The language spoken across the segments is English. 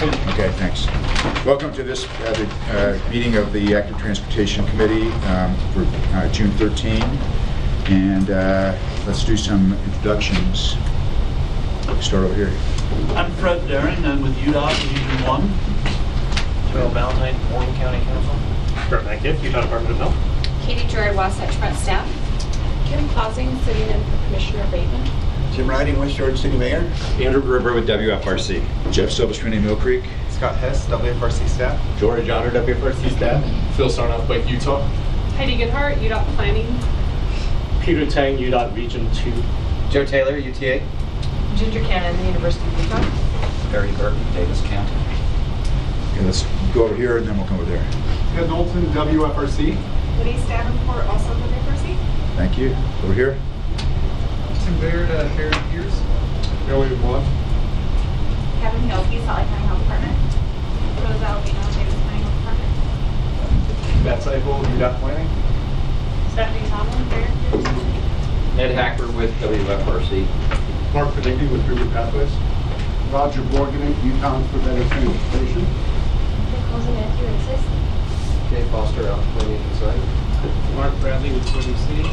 Okay, thanks. Welcome to this meeting of the Active Transportation Committee for June 13. And let's do some introductions. Start over here. I'm Fred Daring. I'm with UDOT Region 1. Joel Valentine, Morgan County Council. Kurt Metcalf, Utah Department of Health. Katie Joy, Wasatch Front staff. Kim Clausing, sitting in for Commissioner Bateman. Jim Riding, West Georgia City Mayor. Andrew Gruber with WFRC. Jeff Silverstream, Mill Creek. Scott Hess, WFRC staff. George Honor, WFRC staff. Phil Sarnoff, Lake Utah. Heidi Goodhart, UDOT Planning. Peter Tang, UDOT Region 2. Joe Taylor, UTA. Ginger Cannon, the University of Utah. Barry Burton, Davis County. Okay, let's go over here and then we'll come over there. Ed Knowlton, WFRC. Denise Davenport, also WFRC. Thank you. Over here. Tim Baird, Barry Pierce. Billy Bluff. Kevin Hilke, Salt Lake County Health Department. Rose Albino, Davis County Health Department. Matt Seifel, UDOT Planning. Stephanie Tomlin, Fairfield. Ed Hacker with WFRC. Mark Panicki with River Pathways. Roger Borgen, Utah for Better Transportation. Nicole Matthew, Insist. Jay Foster, out Planning and Design. Mark Bradley with Twin City.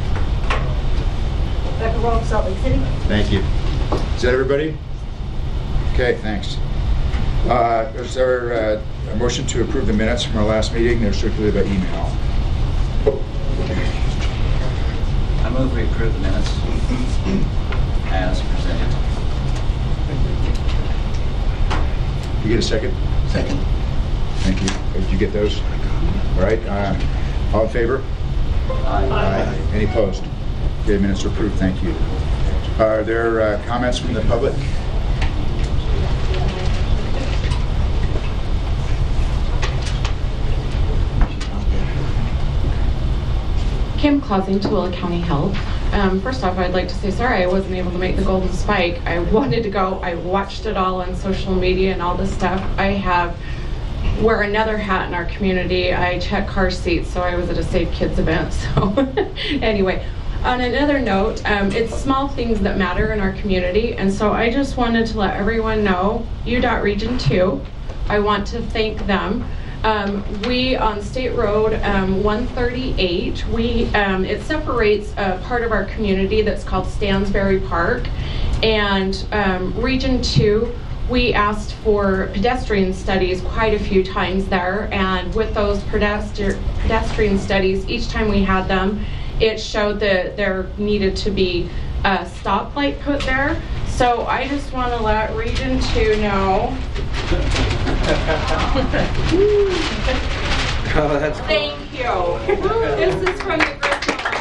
Becca Roll, Salt Lake City. Thank you. Is that everybody? Okay, thanks. Is there a motion to approve the minutes from our last meeting? They're circulated by email. I move we approve the minutes as presented. You get a second? Second. Thank you. Did you get those? All right. All in favor? Aye. Any opposed? Okay, minutes are approved. Thank you. Are there comments from the public? Kim Clausing, Tooele County Health. First off, I'd like to say sorry I wasn't able to make the Golden Spike. I wanted to go. I watched it all on social media and all this stuff. I wear another hat in our community. I check car seats, so I was at a Save Kids event. So anyway, on another note, it's small things that matter in our community, and so I just wanted to let everyone know, UDOT Region 2, I want to thank them. We on State Road 138, it separates a part of our community that's called Stansbury Park, and Region 2, we asked for pedestrian studies quite a few times there, and with those pedestrian studies, each time we had them, it showed that there needed to be a stoplight put there. So I just want to let Region 2 know. Oh, that's cool. Thank you. This is from the group.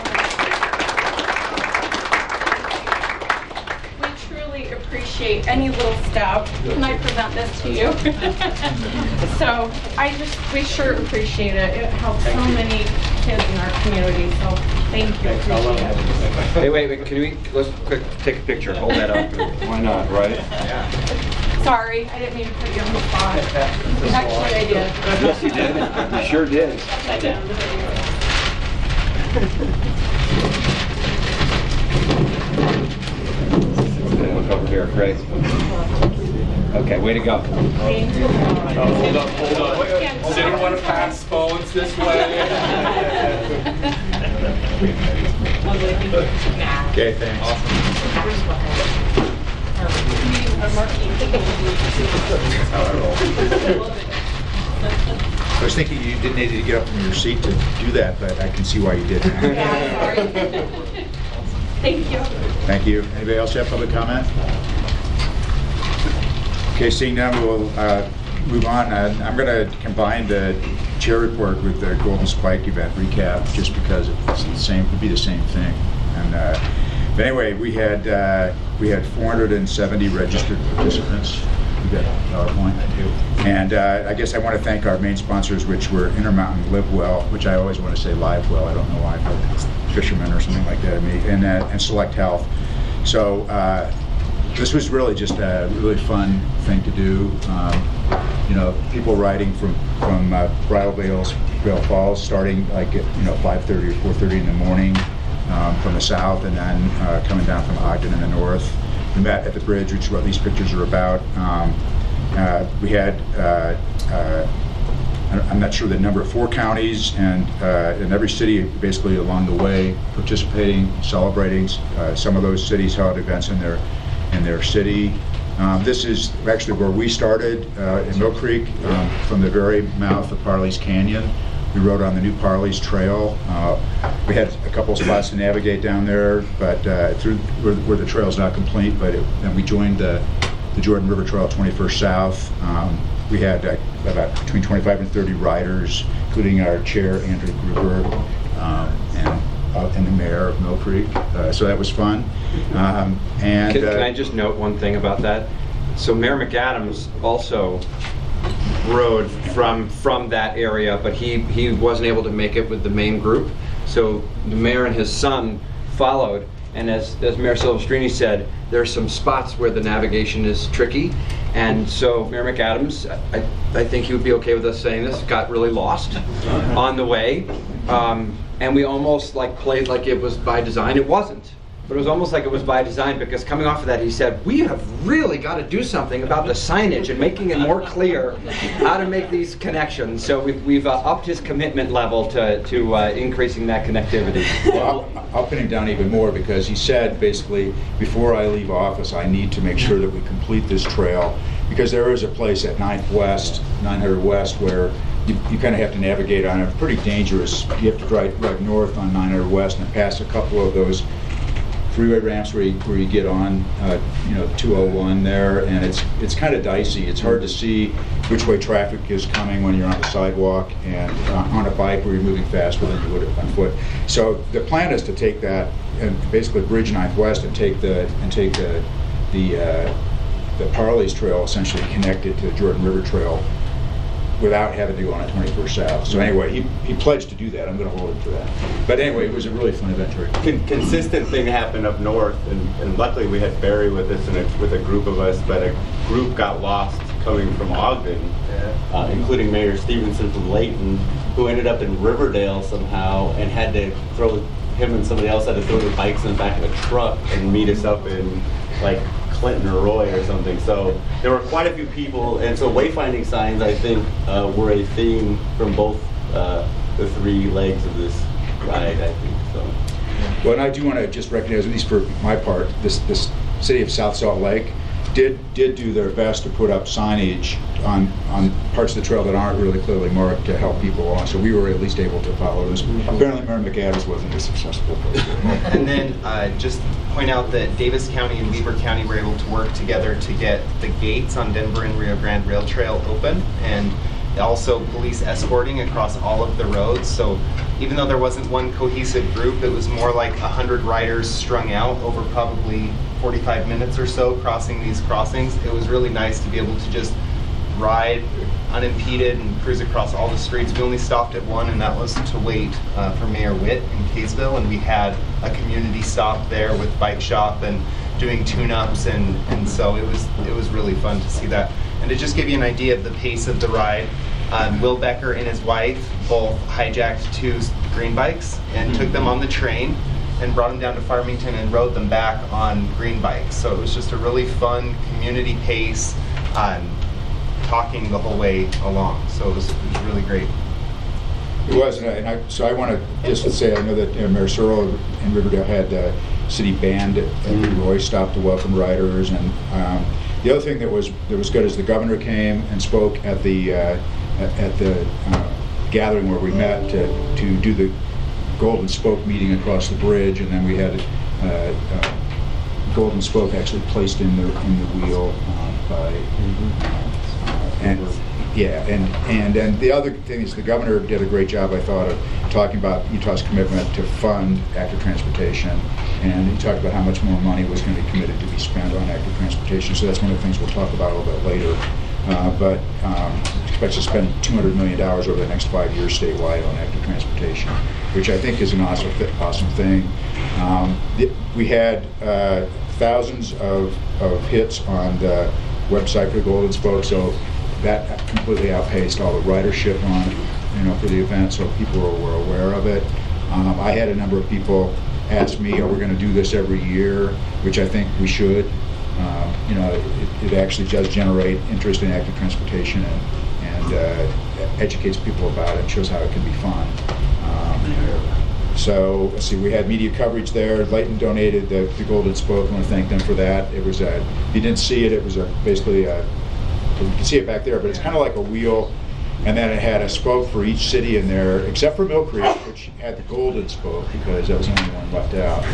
We truly appreciate any little step. Can I present this to you? So we sure appreciate it. It helps so many kids in our community. So thank you. Appreciate it. Hey, wait, let's quick take a picture. Hold that up. Why not, right? Sorry, I didn't mean to put you on the spot. Actually, I did. Yes, you did. You sure did. I did. Okay, look over here, great. Okay, way to go. Thank you. Hold up. Didn't want to pass phones this way. Okay, thanks. I was thinking you didn't need to get up from your seat to do that, but I can see why you did. Yeah, sorry. Thank you. Thank you. Anybody else have public comment? Okay, seeing none, we'll move on. I'm going to combine the chair report with the Golden Spike event recap, just because it's the same. Would be the same thing. And but anyway, we had 470 registered participants. You got PowerPoint? I do. And I guess I want to thank our main sponsors, which were Intermountain Live Well, which I always want to say Live Well. I don't know why, but it's Fisherman or something like that. And Select Health. So this was really just a really fun thing to do. You know, people riding from Bridal Veil Falls, starting like at 5:30 or 4:30 in the morning from the south, and then coming down from Ogden in the north. We met at the bridge, which is what these pictures are about. we had, I'm not sure the number, 4 counties and in every city basically along the way participating, celebrating. Some of those cities held events in their city. This is actually where we started in Mill Creek, from the very mouth of Parley's Canyon. We rode on the new Parley's Trail. We had a couple spots to navigate down there, but through where the trail's not complete. But then we joined the Jordan River Trail 21st South. We had about between 25 and 30 riders, including our chair Andrew Gruber and the mayor of Mill Creek. So that was fun. And Can I just note one thing about that? So Mayor McAdams also rode from that area, but he wasn't able to make it with the main group. So the mayor and his son followed, and as Mayor Silvestrini said, there's some spots where the navigation is tricky, and so Mayor McAdams, I think he would be okay with us saying this, got really lost on the way, and we almost played like it was by design. It wasn't. But it was almost like it was by design, because coming off of that, he said, we have really got to do something about the signage and making it more clear how to make these connections. So we've upped his commitment level to increasing that connectivity. Well, I'll pin him down even more, because he said basically, before I leave office, I need to make sure that we complete this trail, because there is a place at 900 West, where you kind of have to navigate on it. Pretty dangerous. You have to drive north on 900 West and pass a couple of those freeway ramps where you get on 201 there, and it's kind of dicey. It's hard to see which way traffic is coming when you're on the sidewalk and on a bike where you're moving faster than you would on foot. So the plan is to take that and basically bridge 9th West and take the Parley's Trail, essentially connected to the Jordan River Trail, without having to go on a 21st South. So anyway, he pledged to do that. I'm going to hold him to that. But anyway, it was a really fun adventure. Consistent thing happened up north, and luckily we had Barry with us and with a group of us, but a group got lost coming from Ogden, including Mayor Stevenson from Layton, who ended up in Riverdale somehow and had to him and somebody else had to throw their bikes in the back of a truck and meet us up in Clinton or Roy or something. So there were quite a few people, and so wayfinding signs, I think, were a theme from both the 3 legs of this ride, I think. So. Well, and I do want to just recognize, at least for my part, this city of South Salt Lake did do their best to put up signage on parts of the trail that aren't really clearly marked to help people along. So we were at least able to follow those. Apparently, Mayor McAdams wasn't as successful. And then just point out that Davis County and Weber County were able to work together to get the gates on Denver and Rio Grande Rail Trail open, and also police escorting across all of the roads. So even though there wasn't one cohesive group, it was more like 100 riders strung out over probably 45 minutes or so crossing these crossings. It was really nice to be able to just ride unimpeded and cruise across all the streets. We only stopped at one, and that was to wait for Mayor Witt in Kaysville, and we had a community stop there with bike shop and doing tune-ups, and so it was really fun to see that. And to just give you an idea of the pace of the ride, Will Becker and his wife both hijacked 2 green bikes and took them on the train and brought them down to Farmington and rode them back on green bikes. So it was just a really fun community pace, talking the whole way along. So it was really great. It was, so I want to just say, I know that Mayor Searle in Riverdale had the city band at Roy stop to welcome riders, and the other thing that was good is the governor came and spoke at the gathering where we met to do the Golden Spoke meeting across the bridge, and then we had Golden Spoke actually placed in the wheel by. And the other thing is the governor did a great job, I thought, of talking about Utah's commitment to fund active transportation, and he talked about how much more money was going to be committed to be spent on active transportation. So that's one of the things we'll talk about a little bit later. But expects to spend $200 million over the next 5 years statewide on active transportation, which I think is an awesome thing. We had thousands of hits on the website for the Golden Spoke, so that completely outpaced all the ridership on, for the event, so people were aware of it. I had a number of people ask me, are we going to do this every year, which I think we should. you know, it actually does generate interest in active transportation and educates people about it, shows how it can be fun. So let's see, we had media coverage there. Layton donated the Golden Spoke. I want to thank them for that. It was if you didn't see it, it was basically you can see it back there, but it's kind of like a wheel, and then it had a spoke for each city in there, except for Mill Creek, which had the Golden Spoke because that was the only one left out.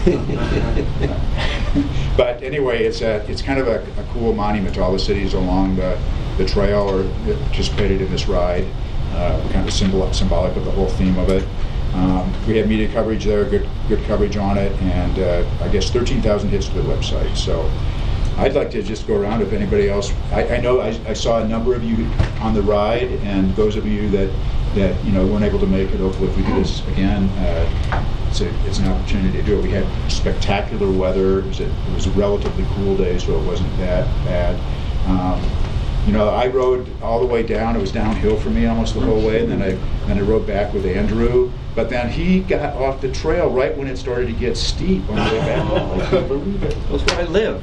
But anyway, it's kind of a cool monument to all the cities along the trail or participated in this ride. Kind of symbolic of the whole theme of it. We had media coverage there, good coverage on it, and I guess 13,000 hits to the website. So I'd like to just go around if anybody else. I know I saw a number of you on the ride, and those of you that you know weren't able to make it. Hopefully, if we do this again, it's an opportunity to do it. We had spectacular weather. It was a relatively cool day, so it wasn't that bad. You know, I rode all the way down. It was downhill for me almost the whole way, and then I rode back with Andrew. But then he got off the trail right when it started to get steep on the way back home. I can't believe it. That's where I live.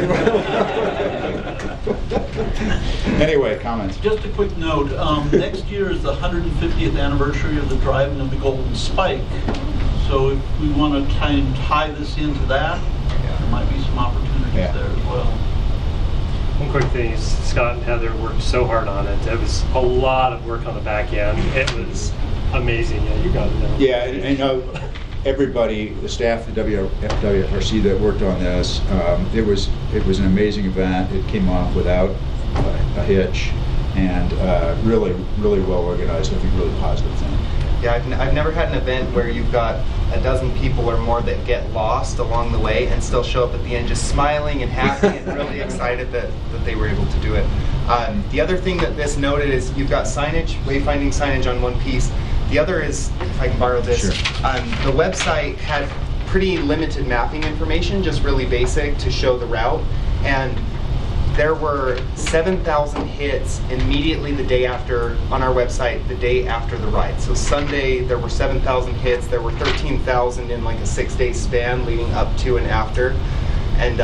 Anyway, comments? Just a quick note. Next year is the 150th anniversary of the driving of the Golden Spike. So if we want to try and tie this into that, there might be some opportunities there as well. One quick thing is Scott and Heather worked so hard on it. It was a lot of work on the back end. It was amazing. Yeah, you got to know. Yeah, and you know, everybody, the staff at WFRC that worked on this, it was an amazing event. It came off without a hitch, and really well organized. I think really positive thing. Yeah, I've never had an event where you've got a dozen people or more that get lost along the way and still show up at the end just smiling and happy and really excited that they were able to do it. The other thing that this noted is you've got signage, wayfinding signage on one piece. The other is, if I can borrow this, sure. The website had pretty limited mapping information, just really basic to show the route. And there were 7,000 hits immediately the day after on our website, the day after the ride. So Sunday, there were 7,000 hits. There were 13,000 in like a 6-day span leading up to and after. And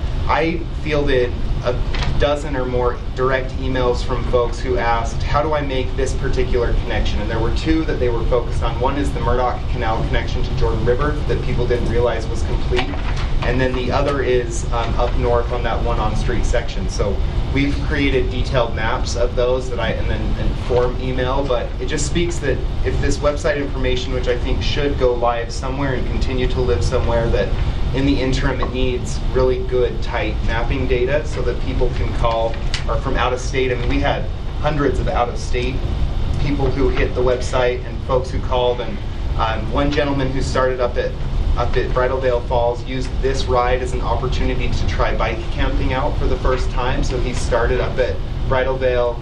I fielded a dozen or more direct emails from folks who asked, how do I make this particular connection? And there were two that they were focused on. One is the Murdoch Canal connection to Jordan River that people didn't realize was complete. And then the other is up north on that one on-street section. So we've created detailed maps of those that and form email, but it just speaks that if this website information, which I think should go live somewhere and continue to live somewhere, that in the interim it needs really good, tight mapping data so that people can call, or from out of state. I mean, we had hundreds of out of state people who hit the website and folks who called, and one gentleman who started up at Bridaldale Falls used this ride as an opportunity to try bike camping out for the first time. So he started up at Bridaldale,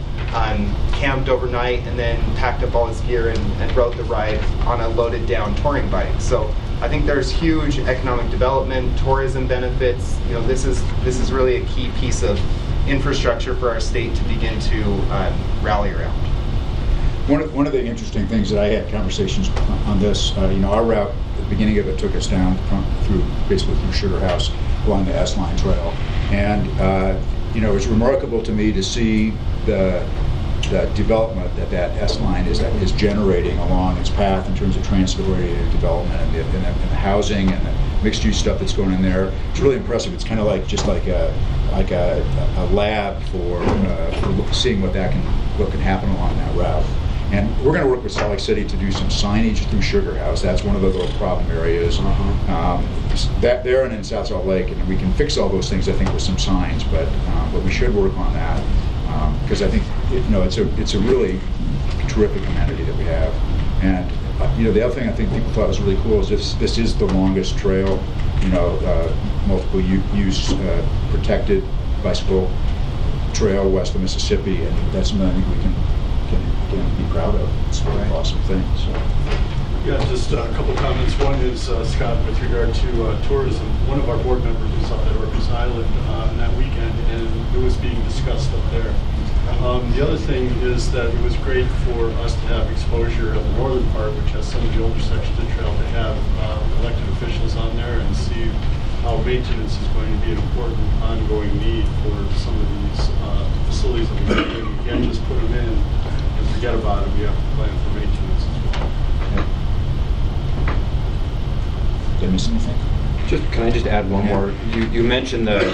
camped overnight, and then packed up all his gear and rode the ride on a loaded down touring bike. So I think there's huge economic development, tourism benefits. You know, this is really a key piece of infrastructure for our state to begin to rally around. One of the interesting things that I had conversations on this, you know, our route, the beginning of it took us down basically through Sugar House along the S-Line Trail. And, you know, it was remarkable to me to see the development that S-Line is generating along its path in terms of transit-oriented development and the housing and the mixed-use stuff that's going in there. It's really impressive. It's kind of like a lab for seeing what can happen along that route. And we're going to work with Salt Lake City to do some signage through Sugar House. That's one of the little problem areas. That there and in South Salt Lake, and we can fix all those things, I think, with some signs. But we should work on that because I think it's a really terrific amenity that we have. And you know, the other thing I think people thought was really cool is this is the longest trail, you know, multiple use protected bicycle trail west of Mississippi, and that's something I think we can be proud of. It's a really awesome thing. So. Yeah, just a couple comments. One is, Scott, with regard to tourism. One of our board members was up at Orcas Island on that weekend, and it was being discussed up there. The other thing is that it was great for us to have exposure of the northern part, which has some of the older sections of the trail, to have elected officials on there and see how maintenance is going to be an important ongoing need for some of these facilities that we're doing. We can't just put them in and forget about it. We have to plan for maintenance as well. Did I miss anything? Can I just add one more? You mentioned the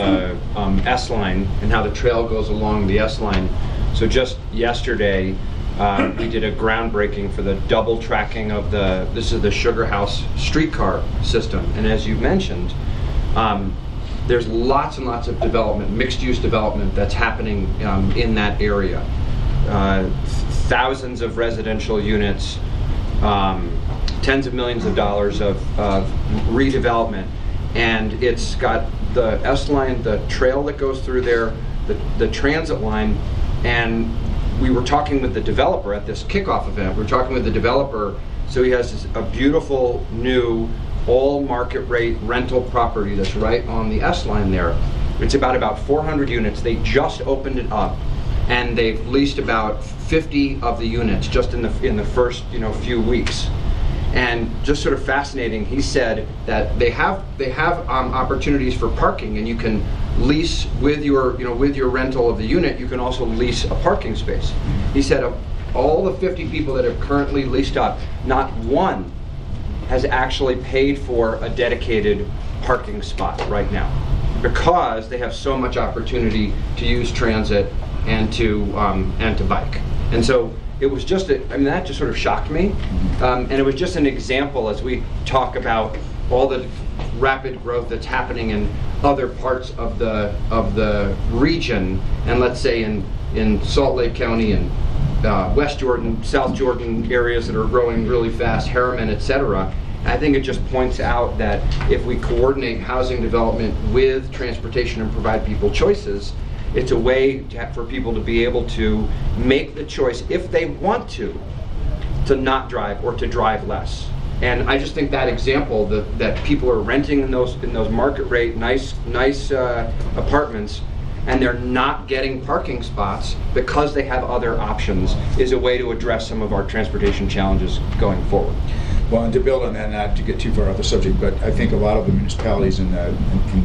S line and how the trail goes along the S line. So just yesterday, we did a groundbreaking for the double tracking of this is the Sugar House streetcar system. And as you mentioned, there's lots and lots of development, mixed-use development that's happening in that area. Thousands of residential units, tens of millions of dollars of redevelopment, and it's got the S line, the trail that goes through there, the transit line, and we were talking with the developer at this kickoff event. We were talking with the developer, so he has a beautiful new all market rate rental property that's right on the S line there. It's about 400 units. They just opened it up, and they've leased about 50 of the units just in the first few weeks. And just sort of fascinating, he said that they have opportunities for parking, and you can lease with your rental of the unit. You can also lease a parking space. He said of all the 50 people that have currently leased up, not one has actually paid for a dedicated parking spot right now, because they have so much opportunity to use transit and to bike. And so it was just that just sort of shocked me, and it was just an example as we talk about all the rapid growth that's happening in other parts of the region, and let's say in Salt Lake County and West Jordan, South Jordan areas that are growing really fast, Harriman, etc. I think it just points out that if we coordinate housing development with transportation and provide people choices, it's a way for people to be able to make the choice, if they want to not drive or to drive less. And I just think that example, that people are renting in those market rate nice apartments, and they're not getting parking spots because they have other options, is a way to address some of our transportation challenges going forward. Well, and to build on that, not to get too far off the subject, but I think a lot of the municipalities from the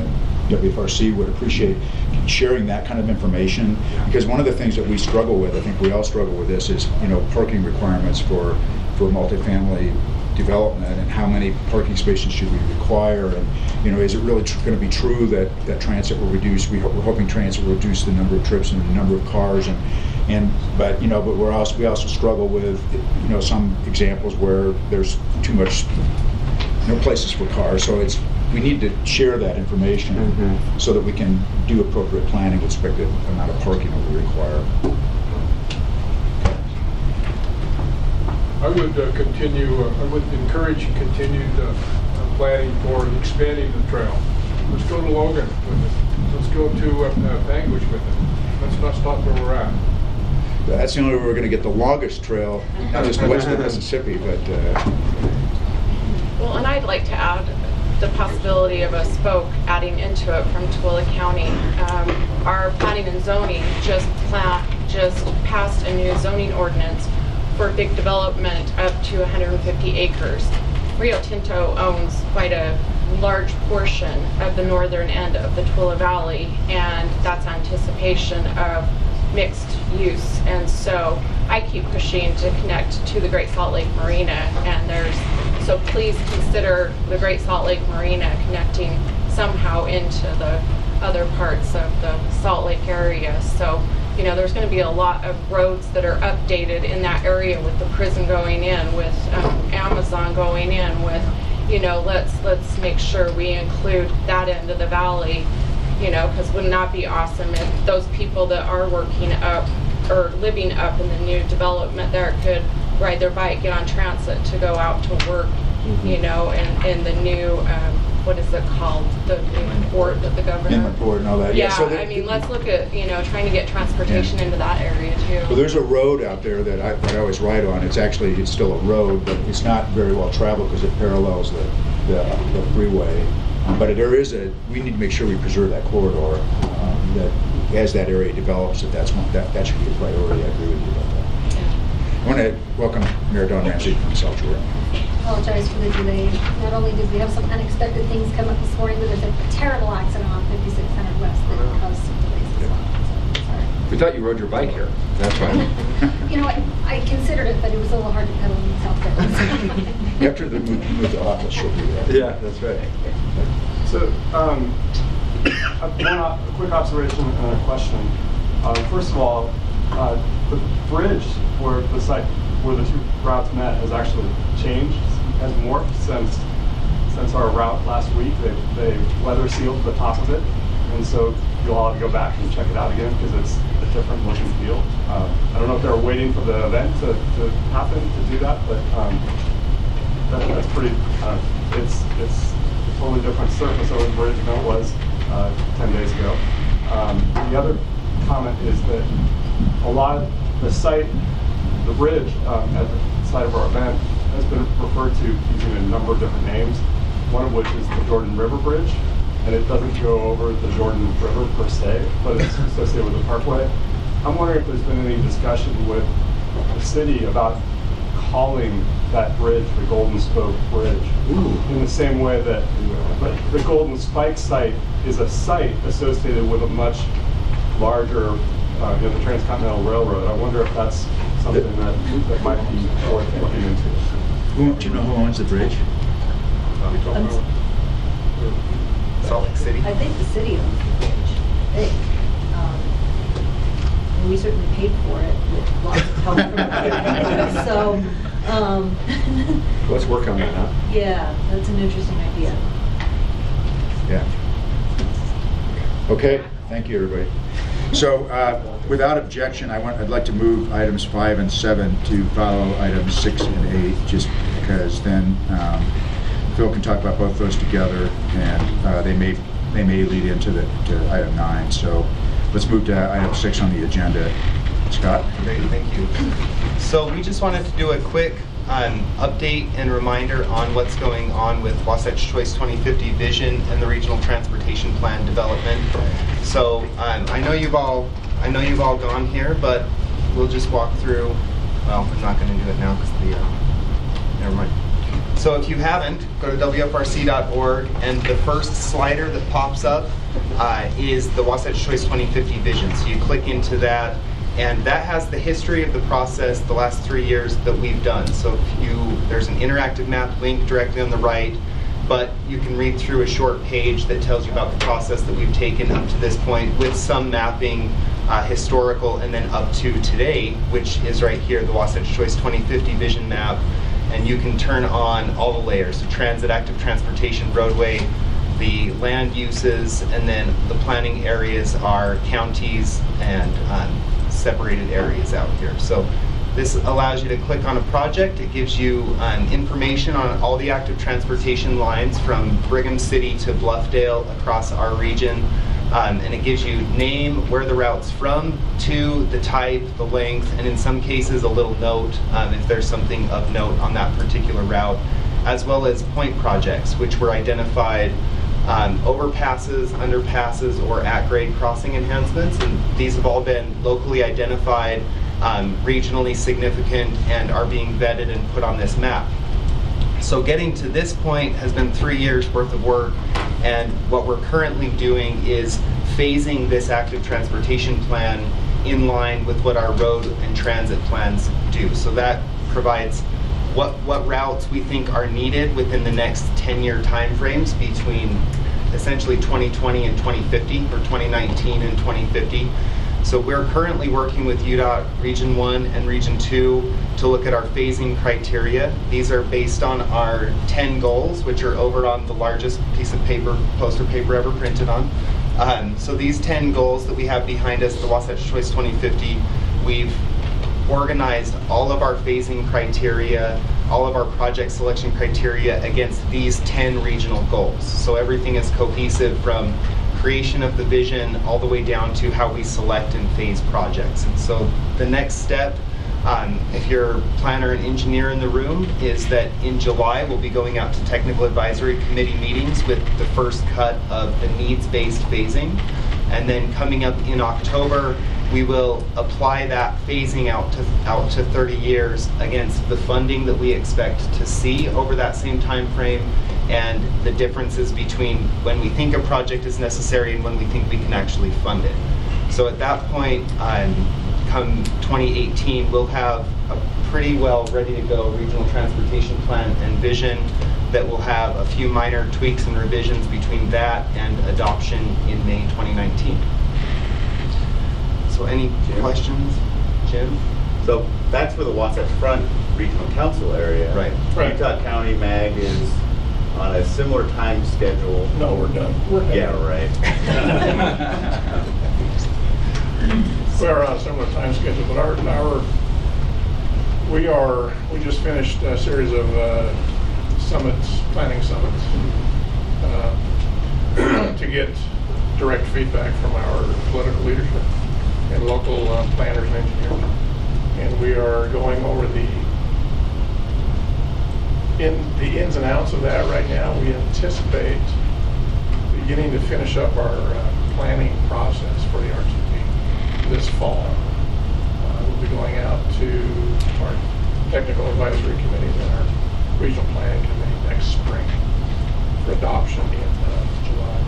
WFRC would appreciate sharing that kind of information, because one of the things that we struggle with, I think we all struggle with this, is parking requirements for multifamily development, and how many parking spaces should we require, and is it really going to be true that transit will reduce? We're hoping transit will reduce the number of trips and the number of cars, but we also struggle with some examples where there's too much, no places for cars. So we need to share that information so that we can do appropriate planning with respect to the amount of parking that we require. I would encourage continued planning for expanding the trail. Let's go to Logan with it. Let's go to Panguitch with it. Let's not stop where we're at. That's the only way we're going to get the longest trail, not just west of Mississippi, but... Well, and I'd like to add the possibility of a spoke adding into it from Tooele County. Our planning and zoning just passed a new zoning ordinance for big development up to 150 acres. Rio Tinto owns quite a large portion of the northern end of the Tooele Valley, and that's anticipation of mixed use. And so I keep pushing to connect to the Great Salt Lake Marina, so please consider the Great Salt Lake Marina connecting somehow into the other parts of the Salt Lake area. So there's going to be a lot of roads that are updated in that area, with the prison going in, with Amazon going in, with let's make sure we include that end of the valley, because wouldn't that be awesome if those people that are working up or living up in the new development there could ride their bike, get on transit to go out to work, and the new what is it called? The new port that the governor... Inland port and all that. Yeah, so let's look at, trying to get transportation into that area too. Well, there's a road out there that I always ride on. It's still a road, but it's not very well traveled because it parallels the freeway. But we need to make sure we preserve that corridor, that as that area develops, that should be a priority. I agree with you about that. I want to welcome Mayor Don Ramsey from South Jordan. apologize for the delay. Not only did we have some unexpected things come up this morning, but there's a terrible accident on 5600 West that caused some delays as well. So, sorry. We thought you rode your bike here. That's why. You know, I considered it, but it was a little hard to pedal in South Bend. After the move to office, she'll do that. Yeah, that's right. So, a quick observation and a question. First of all, the bridge where the site where the two routes met has actually changed, has morphed since our route last week. They weather sealed the top of it, and so you'll all have to go back and check it out again because it's a different look and feel. I don't know if they were waiting for the event to happen to do that, but that's pretty. It's a totally different surface over the bridge than it was 10 days ago. The other comment is that a lot of the site, the bridge at the site of our event has been referred to using a number of different names, one of which is the Jordan River Bridge, and it doesn't go over the Jordan River per se, but it's associated with the parkway. I'm wondering if there's been any discussion with the city about calling that bridge the Golden Spoke Bridge. In the same way that the Golden Spike site is a site associated with a much larger, the Transcontinental Railroad. I wonder if that's something that might be worth looking into. Do you know who owns the bridge? Salt Lake City. I think the city owns the bridge. And we certainly paid for it with lots of help from everybody. So, let's work on that now. Yeah, that's an interesting idea. Yeah. Okay, thank you, everybody. So, without objection, I'd like to move items 5 and 7 to follow items 6 and 8, just because then Phil can talk about both those together, and they may lead into to item 9. So, let's move to item 6 on the agenda. Scott? Great, thank you. So we just wanted to do a quick update and reminder on what's going on with Wasatch Choice 2050 vision and the regional transportation plan development. So I know you've all gone here, but we'll just walk through. Well, I'm not going to do it now because never mind. So if you haven't, go to WFRC.org, and the first slider that pops up is the Wasatch Choice 2050 vision. So you click into that, and that has the history of the process the last 3 years that we've done. So there's an interactive map link directly on the right, but you can read through a short page that tells you about the process that we've taken up to this point, with some mapping, historical, and then up to today, which is right here, the Wasatch Choice 2050 vision map. And you can turn on all the layers, so transit, active transportation, roadway, the land uses, and then the planning areas are counties and separated areas out here. So this allows you to click on a project. It gives you information on all the active transportation lines from Brigham City to Bluffdale across our region. And it gives you name, where the route's from, to, the type, the length, and in some cases a little note if there's something of note on that particular route, as well as point projects, which were identified overpasses, underpasses, or at-grade crossing enhancements. And these have all been locally identified, regionally significant, and are being vetted and put on this map. So getting to this point has been 3 years worth of work, and what we're currently doing is phasing this active transportation plan in line with what our road and transit plans do. So that provides what routes we think are needed within the next 10-year timeframes between essentially 2020 and 2050, or 2019 and 2050. So we're currently working with UDOT Region 1 and Region 2 to look at our phasing criteria. These are based on our 10 goals, which are over on the largest piece of paper, poster paper ever printed on. So these 10 goals that we have behind us, the Wasatch Choice 2050, we've organized all of our phasing criteria, all of our project selection criteria against these 10 regional goals. So everything is cohesive from creation of the vision all the way down to how we select and phase projects. And so the next step, if you're a planner and engineer in the room, is that in July we'll be going out to technical advisory committee meetings with the first cut of the needs-based phasing. And then coming up in October, we will apply that phasing out to 30 years against the funding that we expect to see over that same time frame, and the differences between when we think a project is necessary and when we think we can actually fund it. So at that point, come 2018, we'll have a pretty well ready to go regional transportation plan and vision that will have a few minor tweaks and revisions between that and adoption in May 2019. So any questions, Jim? So that's for the Wasatch Front Regional Council area. Right. Utah County MAG is on a similar time schedule. No, we're done. Yeah, right. We're on a similar time schedule, but we just finished a series of summits, planning summits, to get direct feedback from our political leadership and local planners and engineers. And we are going over the ins and outs of that right now. We anticipate beginning to finish up our planning process for the RTP this fall. We'll be going out to our technical advisory committees and our regional planning committee next spring for adoption in July.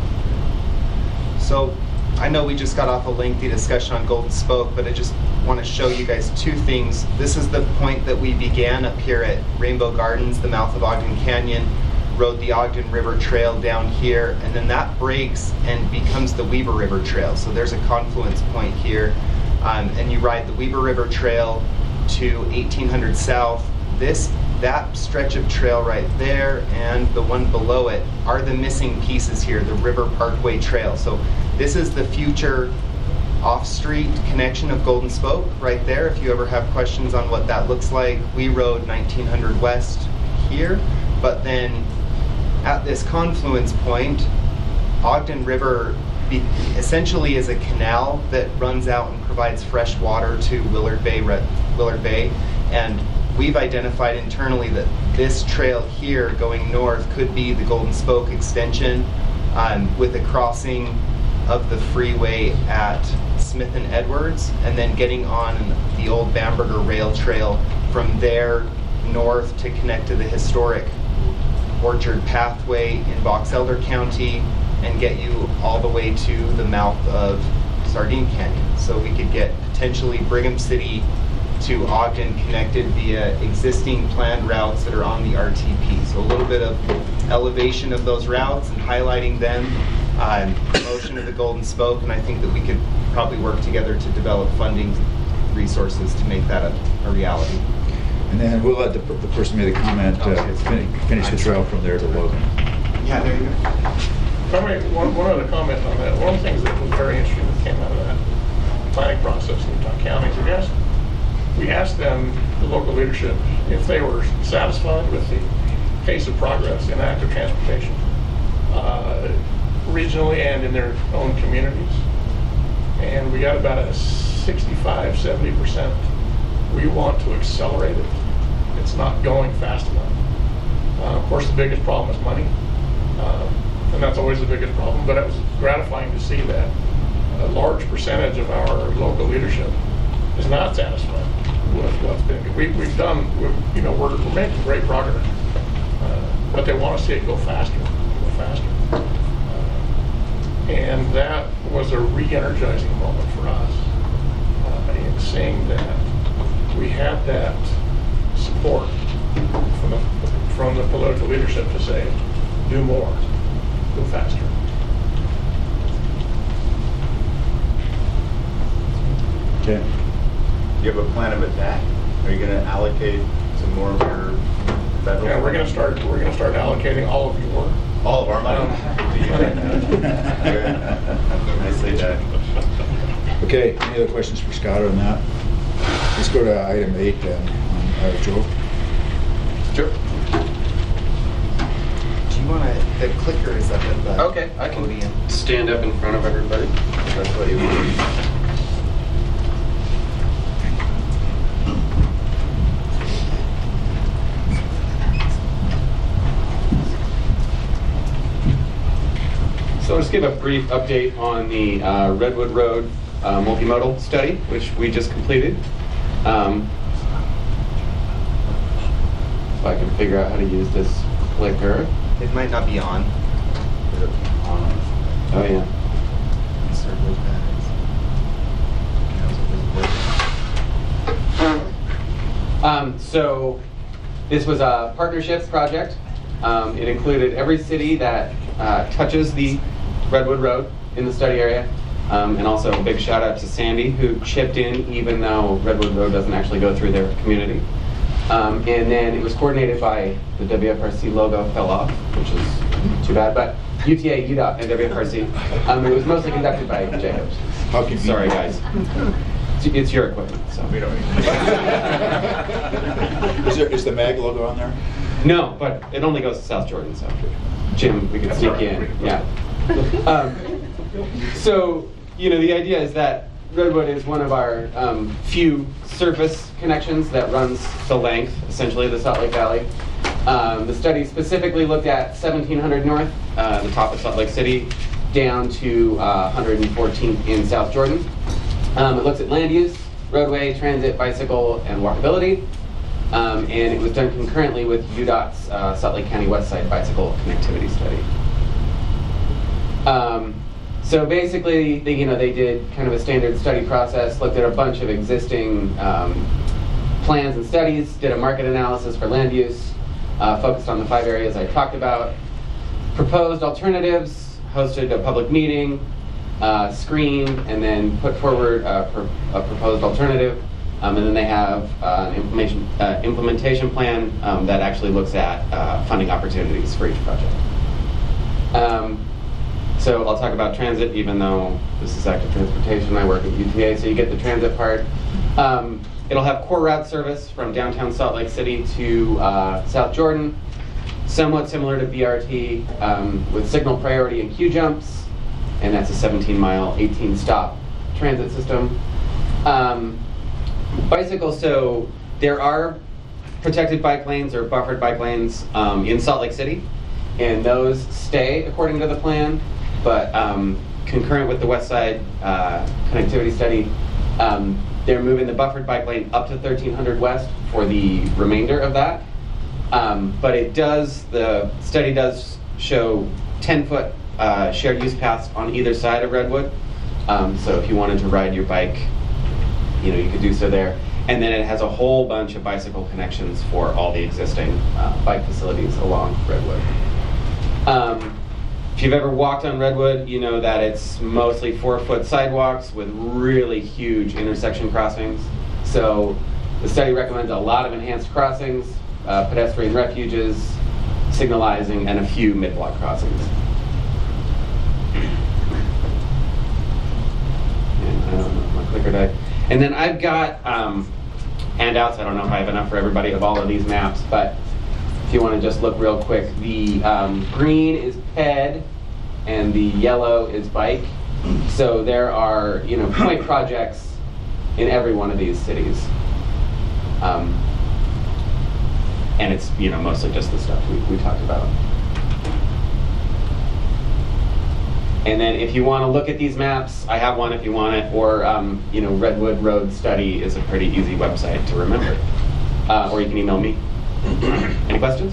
So I know we just got off a lengthy discussion on Golden Spoke, but I just want to show you guys two things. This is the point that we began up here at Rainbow Gardens, the mouth of Ogden Canyon, rode the Ogden River Trail down here, and then that breaks and becomes the Weber River Trail. So there's a confluence point here, and you ride the Weber River Trail to 1800 South. That stretch of trail right there and the one below it are the missing pieces here, the River Parkway Trail. So this is the future off-street connection of Golden Spoke right there. If you ever have questions on what that looks like, we rode 1900 West here, but then at this confluence point, Ogden River essentially is a canal that runs out and provides fresh water to Willard Bay, and we've identified internally that this trail here going north could be the Golden Spoke extension, with a crossing of the freeway at Smith and Edwards, and then getting on the old Bamberger Rail Trail from there north to connect to the historic Orchard Pathway in Box Elder County and get you all the way to the mouth of Sardine Canyon. So we could get potentially Brigham City to Ogden connected via existing planned routes that are on the RTP. So a little bit of elevation of those routes and highlighting them, promotion of the Golden Spoke, and I think that we could probably work together to develop funding resources to make that a reality. And then we'll let the person who made the comment finish the trail from there to Logan. Yeah, there you go. If I make one other comment on that, one of the things that was very interesting that came out of that planning process in Utah County is we asked them, the local leadership, if they were satisfied with the pace of progress in active transportation, regionally and in their own communities. And we got about a 65-70%. We want to accelerate it. It's not going fast enough. Of course, the biggest problem is money, and that's always the biggest problem. But it was gratifying to see that a large percentage of our local leadership is not satisfied with what's been. We're making great progress, but they want to see it go faster. And that was a re-energizing moment for us in seeing that we had that support from the political leadership to say, do more, go faster. Okay. Do you have a plan of attack? Are you going to allocate some more of your federal? Yeah, we're going to start allocating all of your. All of our money. Nicely done. Okay, any other questions for Scott on that? Let's go to item 8 then, on Joe. Sure. Do you want to, the clicker is up at the Okay, I can podium. stand up in front of everybody. That's what you want. So just give a brief update on the Redwood Road multimodal study, which we just completed. If I can figure out how to use this clicker. It might not be on. Is it on? Oh yeah. Circle that. So this was a partnership project. It included every city that touches the Redwood Road in the study area. And also a big shout out to Sandy, who chipped in even though Redwood Road doesn't actually go through their community. And then it was coordinated by the WFRC logo fell off, which is too bad, but UTA, UDOT, and WFRC. It was mostly conducted by Jacobs. Sorry guys. It's your equipment, so. We don't Is the MAG logo on there? No, but it only goes to South Jordan, so. Jim, we could sneak in, yeah. So, the idea is that Redwood is one of our few surface connections that runs the length, essentially, of the Salt Lake Valley. The study specifically looked at 1700 North, the top of Salt Lake City, down to 114th in South Jordan. It looks at land use, roadway, transit, bicycle, and walkability. And it was done concurrently with UDOT's Salt Lake County West Side Bicycle Connectivity Study. So basically, they did kind of a standard study process, looked at a bunch of existing plans and studies, did a market analysis for land use, focused on the 5 areas I talked about, proposed alternatives, hosted a public meeting, screened, and then put forward a proposed alternative. And then they have an implementation plan that actually looks at funding opportunities for each project. So I'll talk about transit, even though this is active transportation. I work at UTA, so you get the transit part. It'll have core route service from downtown Salt Lake City to South Jordan, somewhat similar to BRT, with signal priority and queue jumps, and that's a 17-mile, 18-stop transit system. Bicycles, so there are protected bike lanes or buffered bike lanes in Salt Lake City, and those stay according to the plan. But concurrent with the West Side connectivity study, they're moving the buffered bike lane up to 1300 West for the remainder of that. But the study does show 10-foot shared use paths on either side of Redwood. So if you wanted to ride your bike, you could do so there. And then it has a whole bunch of bicycle connections for all the existing bike facilities along Redwood. If you've ever walked on Redwood, you know that it's mostly 4-foot sidewalks with really huge intersection crossings. So the study recommends a lot of enhanced crossings, pedestrian refuges, signalizing, and a few mid-block crossings. And I don't know if my clicker died. And then I've got handouts. I don't know if I have enough for everybody of all of these maps, but if you want to just look real quick, the green is PED and the yellow is bike. So there are, point projects in every one of these cities. And it's, mostly just the stuff we talked about. And then if you want to look at these maps, I have one if you want it, or, Redwood Road Study is a pretty easy website to remember. Or you can email me. Any questions?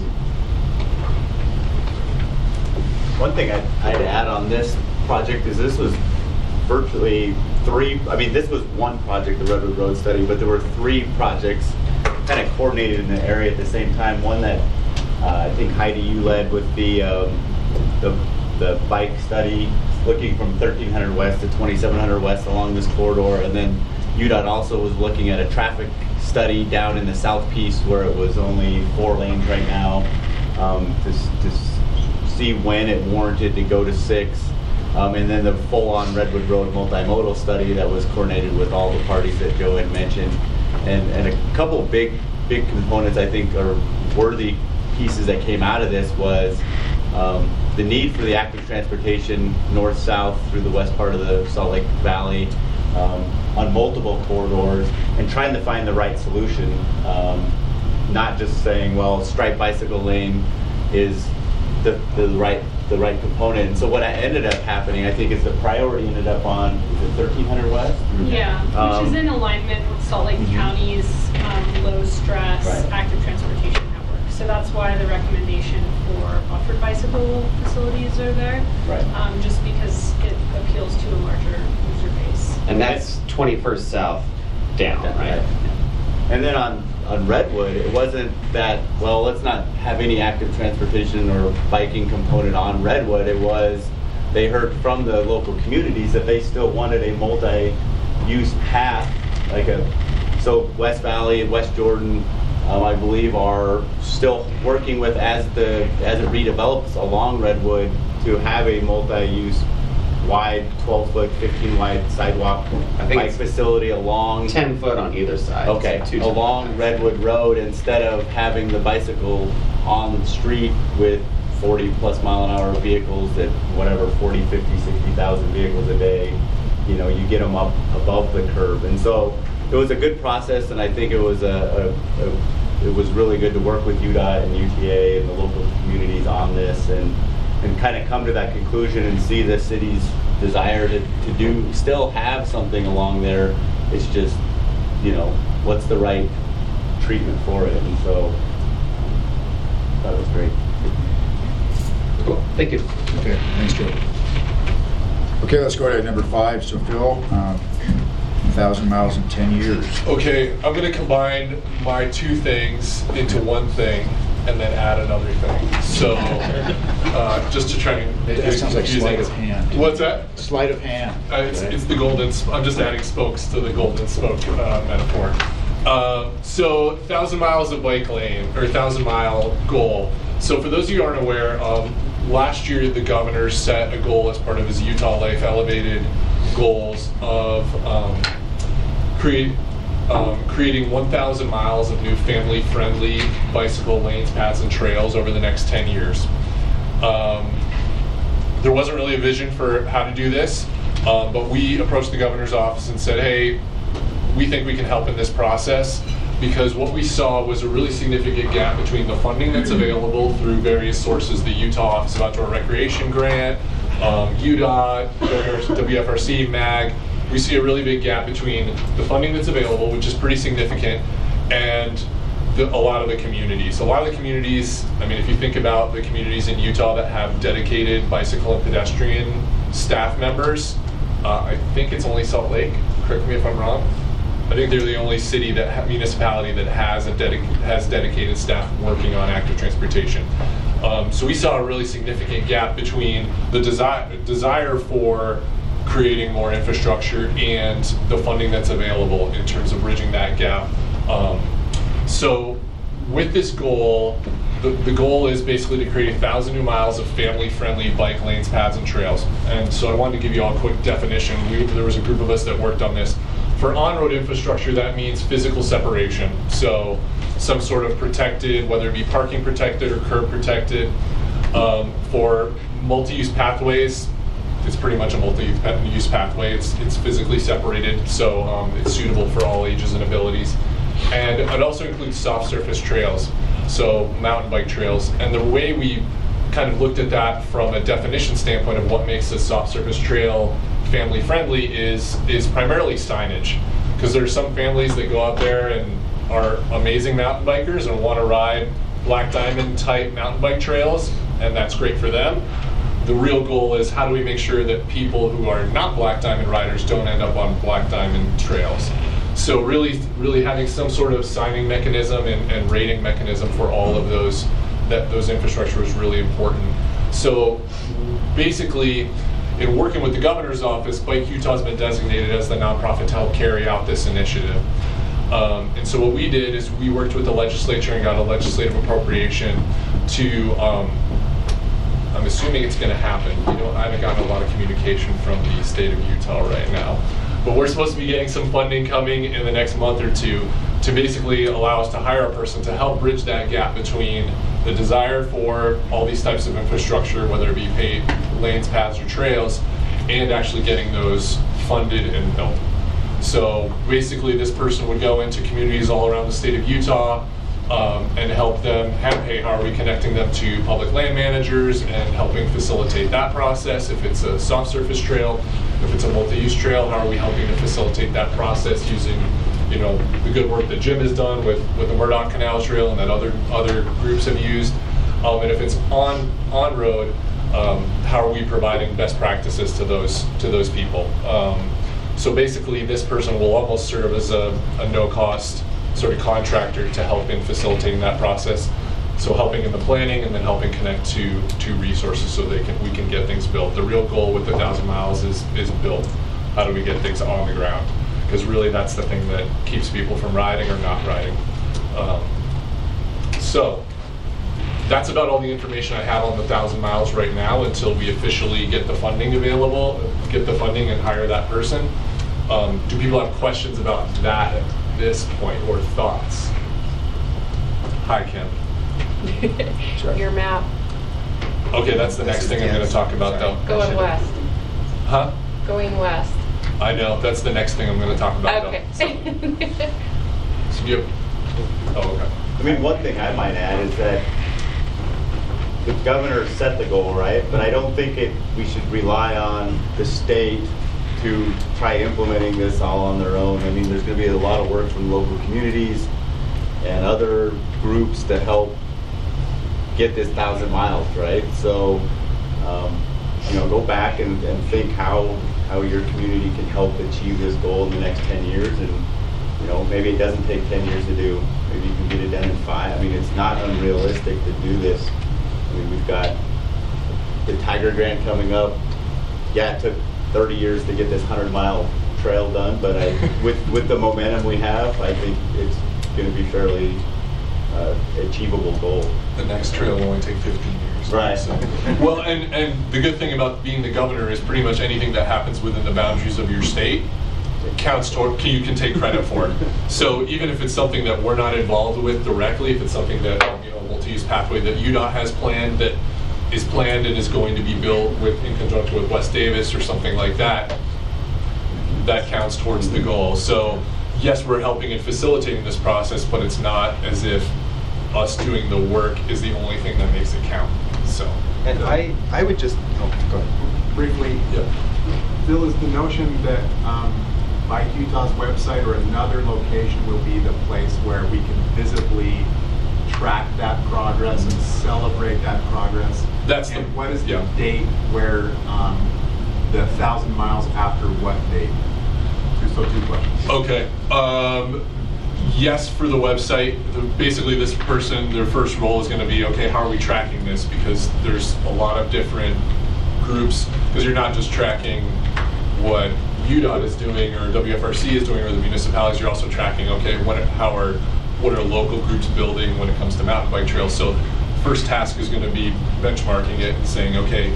One thing I'd add on this project is this was virtually this was one project, the Redwood Road Study, but there were 3 projects kind of coordinated in the area at the same time. One that I think Heidi, you led with the bike study, looking from 1300 West to 2700 West along this corridor, and then UDOT also was looking at a traffic study down in the south piece where it was only 4 lanes right now, to see when it warranted to go to 6. And then the full-on Redwood Road multimodal study that was coordinated with all the parties that Joe had mentioned. And a couple of big components I think are worthy pieces that came out of this was the need for the active transportation north-south through the west part of the Salt Lake Valley on multiple corridors, and trying to find the right solution. Not just saying, well, striped bicycle lane is the right the right component. And so what ended up happening, I think, is the priority ended up on, is it 1300 West? Yeah, which is in alignment with Salt Lake County's low stress active transportation network. So that's why the recommendation for buffered bicycle facilities are there. Right. Just because it appeals to a larger user base. And that's 21st South down, right? And then on Redwood, it wasn't that, well, let's not have any active transportation or biking component on Redwood. It was, they heard from the local communities that they still wanted a multi-use path, so West Valley and West Jordan, I believe, are still working with, as it redevelops along Redwood, to have a multi-use wide, 12-foot, 15-wide sidewalk bike facility along 10 foot on either side. Okay, along Redwood Road, instead of having the bicycle on the street with 40+ mile an hour vehicles at whatever 40, 50, 60,000 vehicles a day. You know, you get them up above the curb, and so it was a good process, and I think it was it was really good to work with UDOT and UTA and the local communities on this, and kind of come to that conclusion and see the city's desire to still have something along there. It's just, you know, what's the right treatment for it, and so that was great. Cool, thank you. Okay, thanks, Joe. Okay, let's go to number 5. So Phil, 1,000 miles in 10 years. Okay, I'm going to combine my two things into one thing and then add another thing. So, just to try and make That it sounds like confusing. sleight of hand. What's that? Sleight of hand. It's the golden. I'm just adding spokes to the golden spoke metaphor. So, 1,000 miles of bike lane, or 1,000-mile goal. So, for those of you who aren't aware, last year the governor set a goal as part of his Utah Life Elevated goals of creating 1,000 miles of new family-friendly bicycle lanes, paths, and trails over the next 10 years. There wasn't really a vision for how to do this, but we approached the governor's office and said, hey, we think we can help in this process, because what we saw was a really significant gap between the funding that's available through various sources, the Utah Office of Outdoor Recreation Grant, UDOT, WFRC, MAG. We see a really big gap between the funding that's available, which is pretty significant, and a lot of the communities. A lot of the communities, I mean, if you think about the communities in Utah that have dedicated bicycle and pedestrian staff members, I think it's only Salt Lake, correct me if I'm wrong. I think they're the only city municipality that has dedicated staff working on active transportation. So we saw a really significant gap between the desire for creating more infrastructure and the funding that's available in terms of bridging that gap. So with this goal, the goal is basically to create 1,000 new miles of family-friendly bike lanes, paths, and trails. And so I wanted to give you all a quick definition. There was a group of us that worked on this. For on-road infrastructure, that means physical separation. So some sort of protected, whether it be parking protected or curb protected. For multi-use pathways, it's pretty much a multi-use pathway. It's physically separated, so it's suitable for all ages and abilities. And it also includes soft surface trails, so mountain bike trails. And the way we kind of looked at that from a definition standpoint of what makes a soft surface trail family friendly is primarily signage, because there's some families that go out there and are amazing mountain bikers and want to ride Black Diamond type mountain bike trails, and that's great for them. The real goal is, how do we make sure that people who are not Black Diamond riders don't end up on Black Diamond trails? So really having some sort of signing mechanism and rating mechanism for all of those infrastructure is really important. So basically, in working with the governor's office, Bike Utah has been designated as the nonprofit to help carry out this initiative. And so what we did is we worked with the legislature and got a legislative appropriation to, I'm assuming it's going to happen. I haven't gotten a lot of communication from the state of Utah right now. But we're supposed to be getting some funding coming in the next month or two to basically allow us to hire a person to help bridge that gap between the desire for all these types of infrastructure, whether it be paved lanes, paths, or trails, and actually getting those funded and built. So basically this person would go into communities all around the state of Utah, and help them, hey, how are we connecting them to public land managers and helping facilitate that process? If it's a soft surface trail, if it's a multi-use trail, how are we helping to facilitate that process using, you know, the good work that Jim has done with the Murdoch Canal Trail and that other groups have used? And if it's on road, how are we providing best practices to those people? So basically, this person will almost serve as a no-cost sort of contractor to help in facilitating that process. So helping in the planning and then helping connect to resources so we can get things built. The real goal with the 1,000 miles is built. How do we get things on the ground? Because really that's the thing that keeps people from riding or not riding. So that's about all the information I have on the 1,000 miles right now until we officially get the funding available, get the funding and hire that person. Do people have questions about that at this point or thoughts? Hi, Kim. Your map. Okay, that's the next thing I'm going to talk about though. Going west. Huh? Going west. I know, that's the next thing I'm going to talk about Okay. though. So you have, okay. I mean, one thing I might add is that the governor set the goal, right? But I don't think we should rely on the state to try implementing this all on their own. I mean, there's going to be a lot of work from local communities and other groups to help get this 1,000 miles, right? So, you know, go back and think how your community can help achieve this goal in the next 10 years. And, you know, maybe it doesn't take 10 years to do. Maybe you can get it done in 5. I mean, it's not unrealistic to do this. I mean, we've got the Tiger Grant coming up. Yeah, it took 30 years to get this 100-mile trail done, but with the momentum we have, I think it's going to be fairly achievable goal. The next trail will only take 15 years. Right. So. Well, and the good thing about being the governor is pretty much anything that happens within the boundaries of your state counts toward, you can take credit for it. So even if it's something that we're not involved with directly, if it's something that, you know, multi-use pathway that UDOT has planned, that is planned and is going to be built in conjunction with West Davis or something like that, that counts towards the goal. So yes, we're helping and facilitating this process, but it's not as if us doing the work is the only thing that makes it count. So. And I would just, go ahead. Briefly, yeah. Bill, is the notion that Bike Utah's website or another location will be the place where we can visibly track that progress and celebrate that progress? That's and what is the date where the 1,000 miles after what date? So 2 questions. Okay. Yes, for the website, basically this person, their first role is going to be, okay, how are we tracking this? Because there's a lot of different groups, because you're not just tracking what UDOT is doing or WFRC is doing or the municipalities, you're also tracking, okay, what are local groups building when it comes to mountain bike trails. So first task is going to be benchmarking it and saying, okay,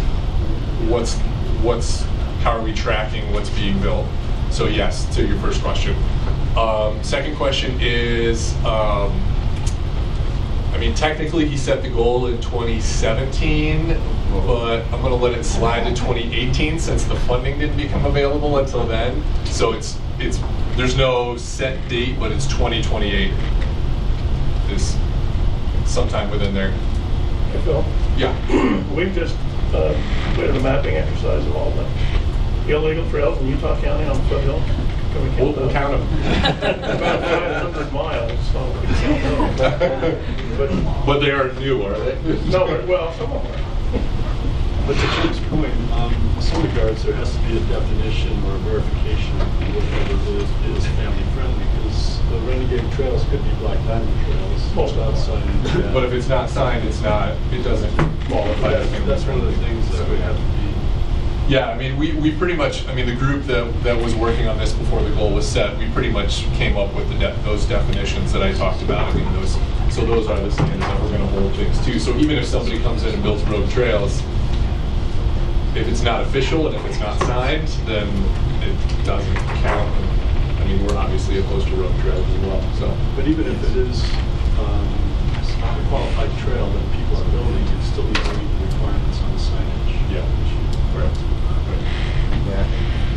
how are we tracking what's being built? So yes, to your first question. Second question is, I mean, technically he set the goal in 2017, but I'm going to let it slide to 2018 since the funding didn't become available until then. So there's no set date, but it's 2028 is sometime within there. Hey, Phil. Yeah. We've just completed a mapping exercise of all the illegal trails in Utah County on the foothill. We'll count them. About 500 miles, so we can count those. But they are new, are they? No, well, some of them are. But to Jim's point, in some regards, there has to be a definition or a verification of whatever it is family friendly, because the renegade trails could be Black Diamond trails, without signage. But if it's not signed, it doesn't qualify. That's one of the things that would have to be. Yeah, I mean, we pretty much, I mean, the group that was working on this before the goal was set, we pretty much came up with those definitions that I talked about. I mean, those are the standards that we're going to hold things to. So even if somebody comes in and builds road trails, if it's not official and if it's not signed, then it doesn't count. And, I mean, we're obviously opposed to road trails as well. So, but even if it is a qualified trail that people are building, it still needs to meet the requirements on the signage. Yeah. Correct. Yeah.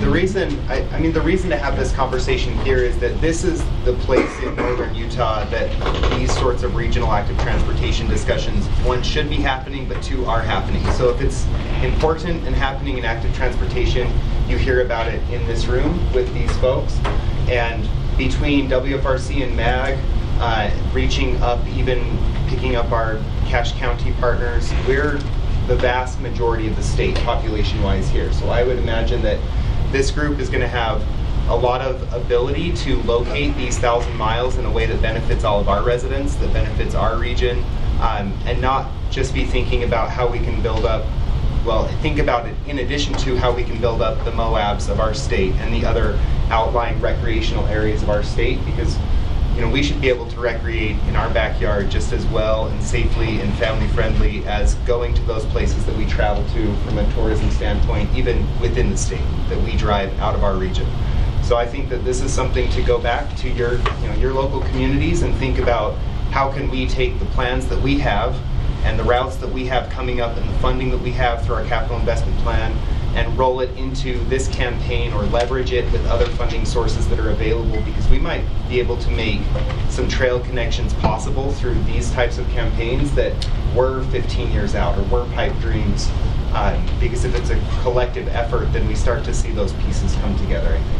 The reason to have this conversation here is that this is the place in northern Utah that these sorts of regional active transportation discussions, one, should be happening, but two, are happening. So if it's important and happening in active transportation, you hear about it in this room with these folks. And between WFRC and MAG, reaching up, even picking up our Cache County partners, we're the vast majority of the state population-wise here. So I would imagine that this group is going to have a lot of ability to locate these 1,000 miles in a way that benefits all of our residents, that benefits our region, and not just be thinking about how we can build up, well, think about it in addition to how we can build up the Moabs of our state and the other outlying recreational areas of our state, because we should be able to recreate in our backyard just as well and safely and family friendly as going to those places that we travel to from a tourism standpoint, even within the state that we drive out of our region. So I think that this is something to go back to your local communities and think about how can we take the plans that we have and the routes that we have coming up and the funding that we have through our capital investment plan and roll it into this campaign or leverage it with other funding sources that are available, because we might be able to make some trail connections possible through these types of campaigns that were 15 years out or were pipe dreams, because if it's a collective effort, then we start to see those pieces come together, I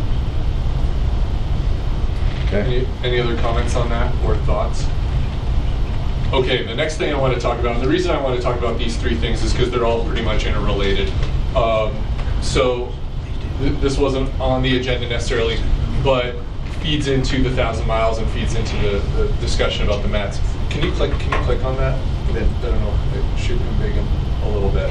think. Okay. Any other comments on that or thoughts? Okay, the next thing I want to talk about, and the reason I want to talk about these three things is because they're all pretty much interrelated. This wasn't on the agenda necessarily, but feeds into the 1,000 miles and feeds into the discussion about the mats. Can you click on that? I don't know. It should be big a little bit.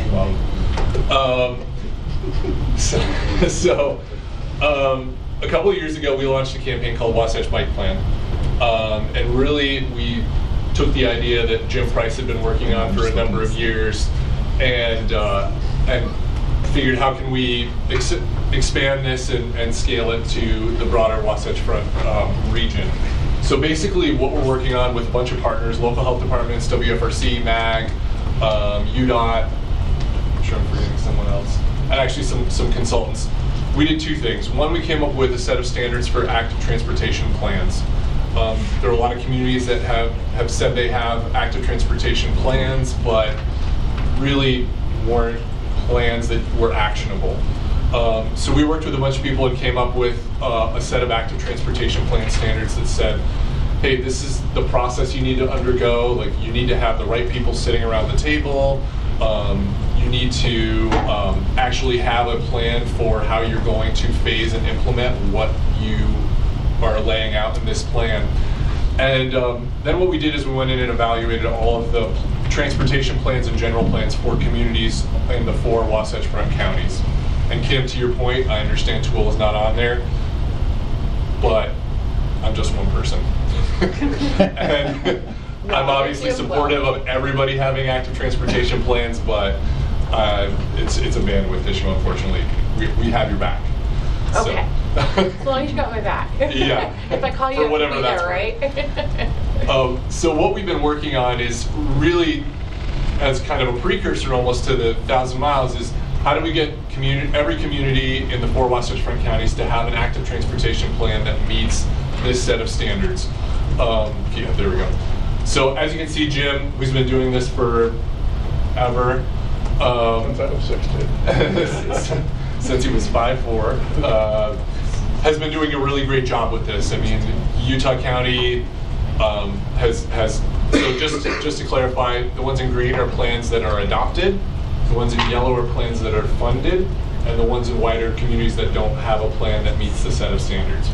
A couple of years ago, we launched a campaign called Wasatch Bike Plan, and really we took the idea that Jim Price had been working on for a number of years, and figured how can we expand this and scale it to the broader Wasatch Front region. So basically what we're working on with a bunch of partners, local health departments, WFRC, MAG, UDOT, I'm sure I'm forgetting someone else, and actually some consultants. We did two things. One, we came up with a set of standards for active transportation plans. There are a lot of communities that have said they have active transportation plans, but really weren't plans that were actionable. So we worked with a bunch of people and came up with a set of active transportation plan standards that said, hey, this is the process you need to undergo. Like, you need to have the right people sitting around the table. You need to actually have a plan for how you're going to phase and implement what you are laying out in this plan. And then what we did is we went in and evaluated all of the transportation plans and general plans for communities in the 4 Wasatch Front counties. And Kim, to your point, I understand Toole is not on there, but I'm just one person. And I'm obviously supportive of everybody having active transportation plans, but it's a bandwidth issue, unfortunately. We have your back. Okay. As long as you got my back. Yeah. If I call you, for whatever be that's there, right? So what we've been working on is really, as kind of a precursor almost to the 1,000 miles, is how do we get every community in the 4 Wasatch Front counties to have an active transportation plan that meets this set of standards? Yeah, there we go. So as you can see, Jim, who's been doing this for ever. Since I was 16. Since he was 5'4", has been doing a really great job with this. I mean, Utah County has so just to clarify, the ones in green are plans that are adopted, the ones in yellow are plans that are funded, and the ones in white are communities that don't have a plan that meets the set of standards.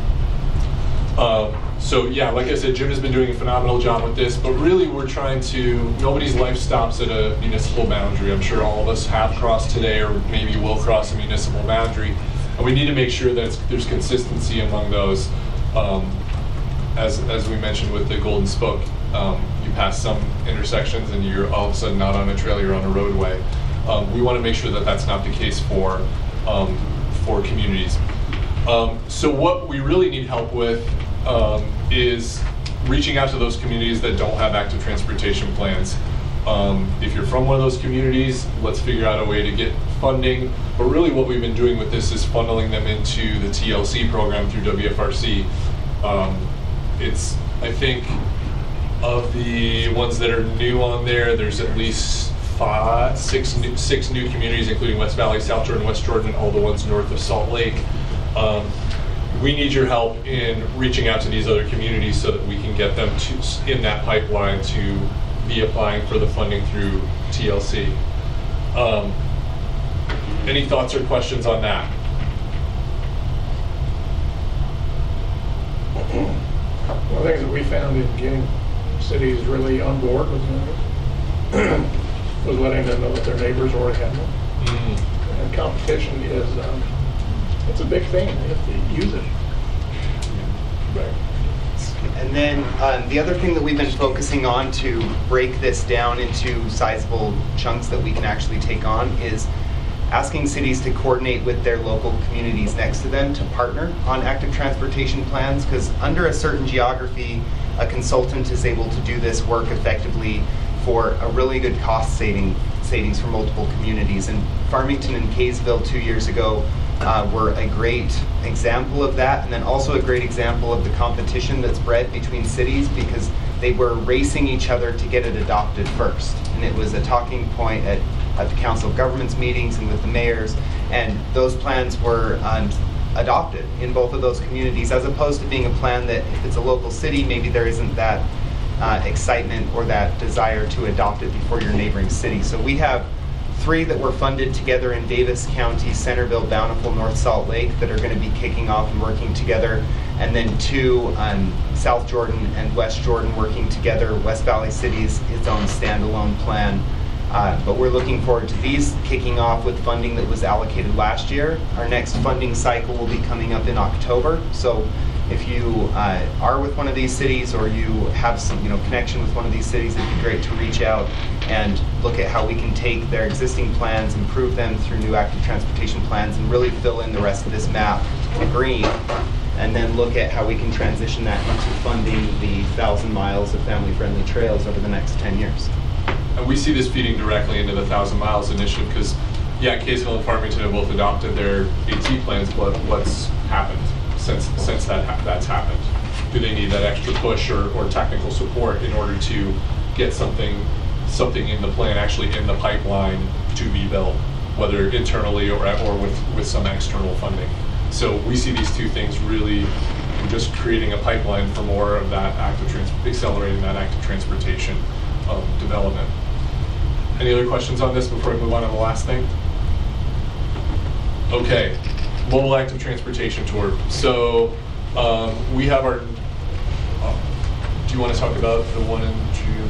So yeah, like I said, Jim has been doing a phenomenal job with this, but really we're trying to, nobody's life stops at a municipal boundary. I'm sure all of us have crossed today or maybe will cross a municipal boundary. And we need to make sure that there's consistency among those. As we mentioned with the Golden Spoke, you pass some intersections and you're all of a sudden not on a trail, you're on a roadway. We want to make sure that that's not the case for communities. So what we really need help with is reaching out to those communities that don't have active transportation plans. If you're from one of those communities, let's figure out a way to get funding. But really what we've been doing with this is funneling them into the TLC program through WFRC. It's, I think, of the ones that are new on there, there's at least six new communities, including West Valley, South Jordan, West Jordan, and all the ones north of Salt Lake. We need your help in reaching out to these other communities so that we can get them in that pipeline to be applying for the funding through TLC. Any thoughts or questions on that? One of the things that we found in getting cities really on board with was letting them know that their neighbors already have them. And competition is, it's a big thing. They have to use it. Right. And then the other thing that we've been focusing on to break this down into sizable chunks that we can actually take on is asking cities to coordinate with their local communities next to them to partner on active transportation plans, because under a certain geography, a consultant is able to do this work effectively for a really good cost savings for multiple communities. And Farmington and Kaysville 2 years ago were a great example of that, and then also a great example of the competition that's bred between cities, because they were racing each other to get it adopted first. And it was a talking point at the Council of Governments meetings and with the mayors, and those plans were adopted in both of those communities, as opposed to being a plan that if it's a local city, maybe there isn't that excitement or that desire to adopt it before your neighboring city. So we have 3 that were funded together in Davis County, Centerville, Bountiful, North Salt Lake that are going to be kicking off and working together, and then 2 South Jordan and West Jordan working together. West Valley City's its own standalone plan. But we're looking forward to these kicking off with funding that was allocated last year. Our next funding cycle will be coming up in October. So if you are with one of these cities, or you have some connection with one of these cities, it'd be great to reach out and look at how we can take their existing plans, improve them through new active transportation plans, and really fill in the rest of this map green, and then look at how we can transition that into funding the 1,000 miles of family-friendly trails over the next 10 years. And we see this feeding directly into the 1,000 Miles initiative, because, Kaysville and Farmington have both adopted their AT plans, but what's happened since that's happened? Do they need that extra push or technical support in order to get something in the plan, actually in the pipeline to be built, whether internally or with some external funding? So we see these 2 things really just creating a pipeline for more of that accelerating that active transportation development. Any other questions on this before I move on to the last thing? Okay, mobile active transportation tour. So we have our. Do you want to talk about the one in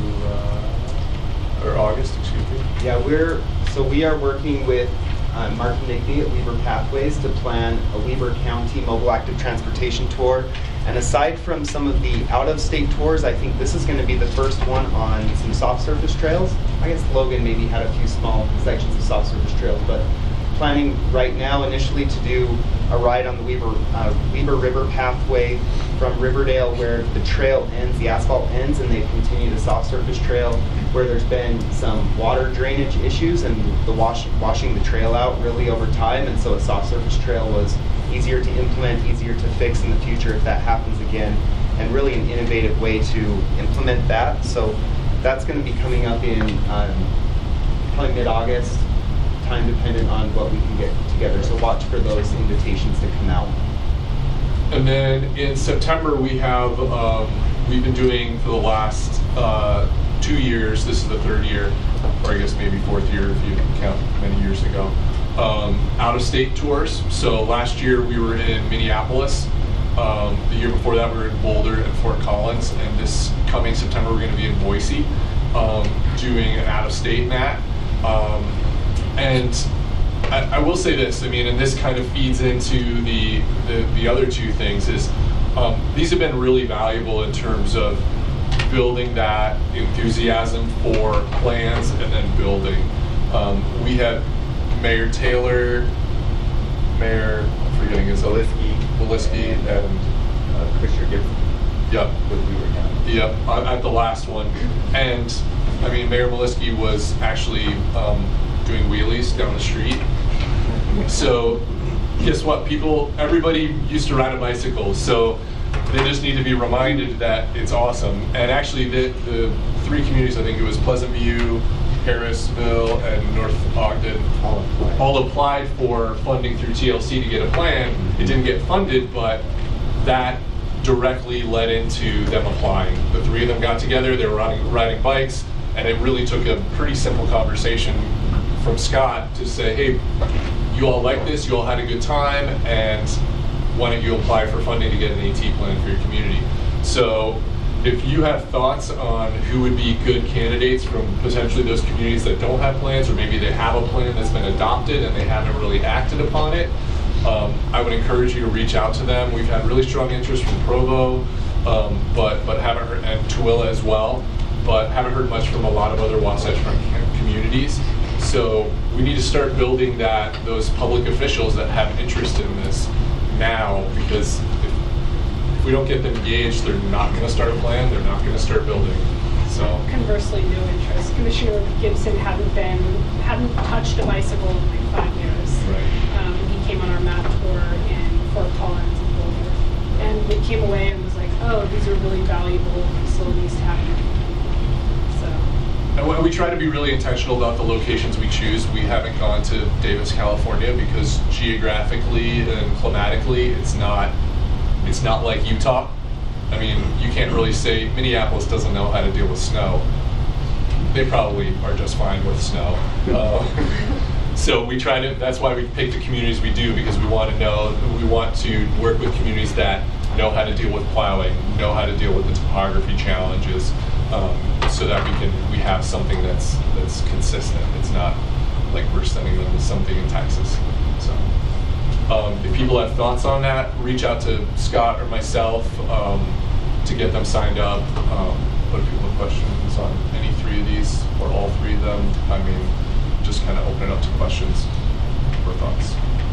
or August? Excuse me. Yeah, we are working with Mark Nickney at Weber Pathways to plan a Weber County mobile active transportation tour. And aside from some of the out-of-state tours, I think this is going to be the first one on some soft surface trails. I guess Logan maybe had a few small sections of soft surface trails, but planning right now initially to do a ride on the Weber River Pathway from Riverdale, where the trail ends, the asphalt ends, and they continue to soft surface trail, where there's been some water drainage issues and the washing the trail out really over time, and so a soft surface trail was easier to implement, easier to fix in the future if that happens again, and really an innovative way to implement that. So that's going to be coming up in probably mid-August, time dependent on what we can get together. So watch for those invitations to come out. And then in September we have, we've been doing for the last 2 years, this is the 3rd year, or I guess maybe 4th year if you count many years ago, out-of-state tours. So last year we were in Minneapolis. The year before that we were in Boulder and Fort Collins. And this coming September we're going to be in Boise doing an out-of-state MAT. And I will say this, I mean, and this kind of feeds into the other 2 things, is these have been really valuable in terms of building that enthusiasm for plans and then building. We had Mayor Taylor, I'm forgetting his other, Woliski, and Commissioner Gibson. Yep. Yep, at the last one. And I mean, Mayor Maliski was actually doing wheelies down the street. So guess what? Everybody used to ride a bicycle, so they just need to be reminded that it's awesome. And actually, the three communities, I think it was Pleasant View, Harrisville, and North Ogden, all applied for funding through TLC to get a plan. It didn't get funded, but that directly led into them applying. The three of them got together, they were riding bikes, and it really took a pretty simple conversation from Scott to say, hey, you all like this, you all had a good time, and why don't you apply for funding to get an AT plan for your community? So if you have thoughts on who would be good candidates from potentially those communities that don't have plans, or maybe they have a plan that's been adopted and they haven't really acted upon it, I would encourage you to reach out to them. We've had really strong interest from Provo, but haven't heard, and Tooele as well, but haven't heard much from a lot of other Wasatch Front communities. So we need to start building those public officials that have interest in this now, because if we don't get them engaged, they're not going to start a plan, they're not going to start building. So conversely, no interest. Commissioner Gibson hadn't touched a bicycle in like 5 years. Right. He came on our map tour in Fort Collins and Boulder, and we came away and was like, oh, these are really valuable facilities to have. And we try to be really intentional about the locations we choose. We haven't gone to Davis, California, because geographically and climatically, it's not like Utah. I mean, you can't really say Minneapolis doesn't know how to deal with snow. They probably are just fine with snow. So that's why we pick the communities we do, because we want to work with communities that know how to deal with plowing, know how to deal with the topography challenges, so that we have something that's consistent. It's not like we're sending them to something in Texas. So if people have thoughts on that, reach out to Scott or myself to get them signed up. But if people have questions on any three of these or all three of them, I mean, just kind of open it up to questions or thoughts.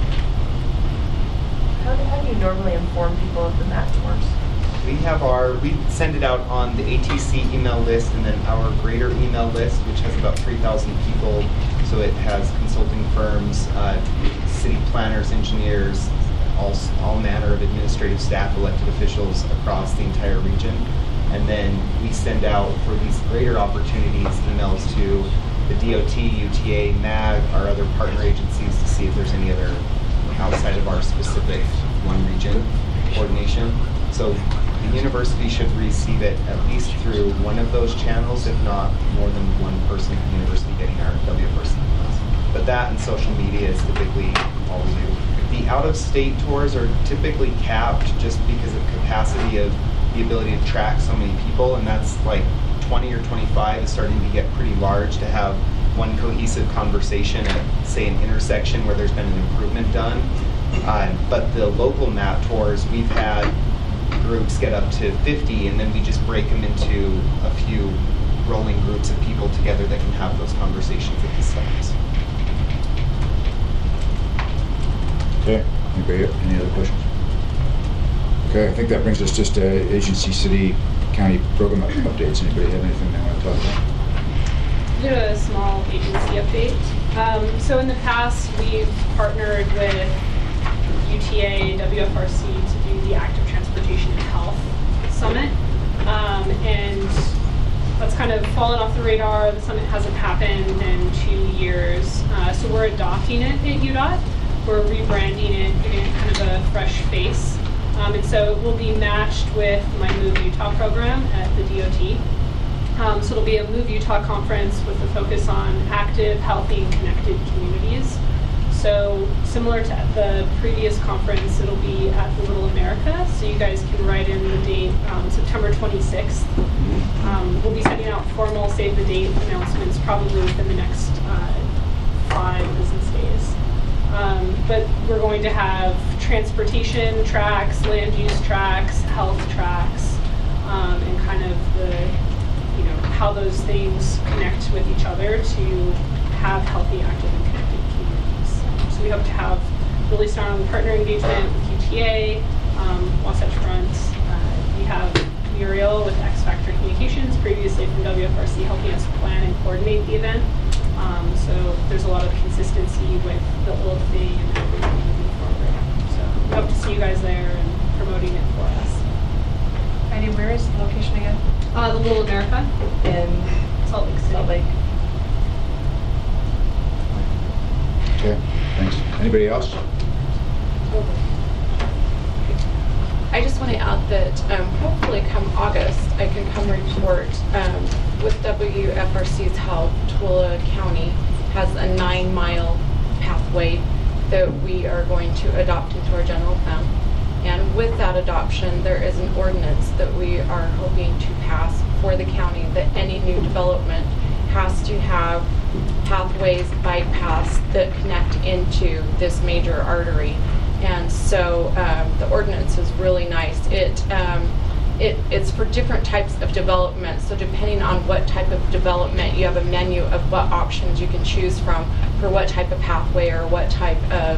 How do you normally inform people of the map tours? We send it out on the ATC email list and then our greater email list, which has about 3,000 people. So it has consulting firms, city planners, engineers, all manner of administrative staff, elected officials across the entire region. And then we send out for these greater opportunities emails to the DOT, UTA, MAG, our other partner agencies to see if there's any other outside of our specific one region coordination. So the university should receive it at least through one of those channels, if not more than one person at the university getting our WFRC emails. But that and social media is typically all we do. The out-of-state tours are typically capped just because of capacity of the ability to track so many people, and that's like 20 or 25 is starting to get pretty large to have one cohesive conversation at, say, an intersection where there's been an improvement done. But the local map tours, we've had groups get up to 50, and then we just break them into a few rolling groups of people together that can have those conversations at the sites. Okay, anybody, any other questions? Okay, I think that brings us just to agency, city, county program updates. Anybody have anything they want to talk about? Do a small agency update. So in the past, we've partnered with UTA, WFRC to do the Active Transportation and Health Summit. And that's kind of fallen off the radar. The summit hasn't happened in 2 years. So we're adopting it at UDOT. We're rebranding it, giving it kind of a fresh face. And so it will be matched with my Move Utah program at the DOT. So it'll be a Move Utah conference with a focus on active, healthy, and connected communities. So similar to the previous conference, it'll be at the Little America. So you guys can write in the date, September 26th. We'll be sending out formal save the date announcements probably within the next 5 business days. But we're going to have transportation tracks, land use tracks, health tracks, and kind of how those things connect with each other to have healthy, active, and connected communities. So we hope to have really strong partner engagement with UTA, Wasatch Front. We have Muriel with X Factor Communications, previously previously from WFRC helping us plan and coordinate the event. So there's a lot of consistency with the old thing and everything moving forward. So we hope to see you guys there and promoting it for us. Heidi, where is the location again? The Little America In Salt Lake City. Salt Lake. Okay, thanks. Anybody else? I just want to add that hopefully come August, I can come report with WFRC's help. Tooele County has a 9-mile pathway that we are going to adopt into our general plan. And with that adoption, there is an ordinance that we are hoping to pass for the county that any new development has to have pathways, bike paths that connect into this major artery. And so the ordinance is really nice. It's for different types of development. So depending on what type of development, you have a menu of what options you can choose from for what type of pathway or what type of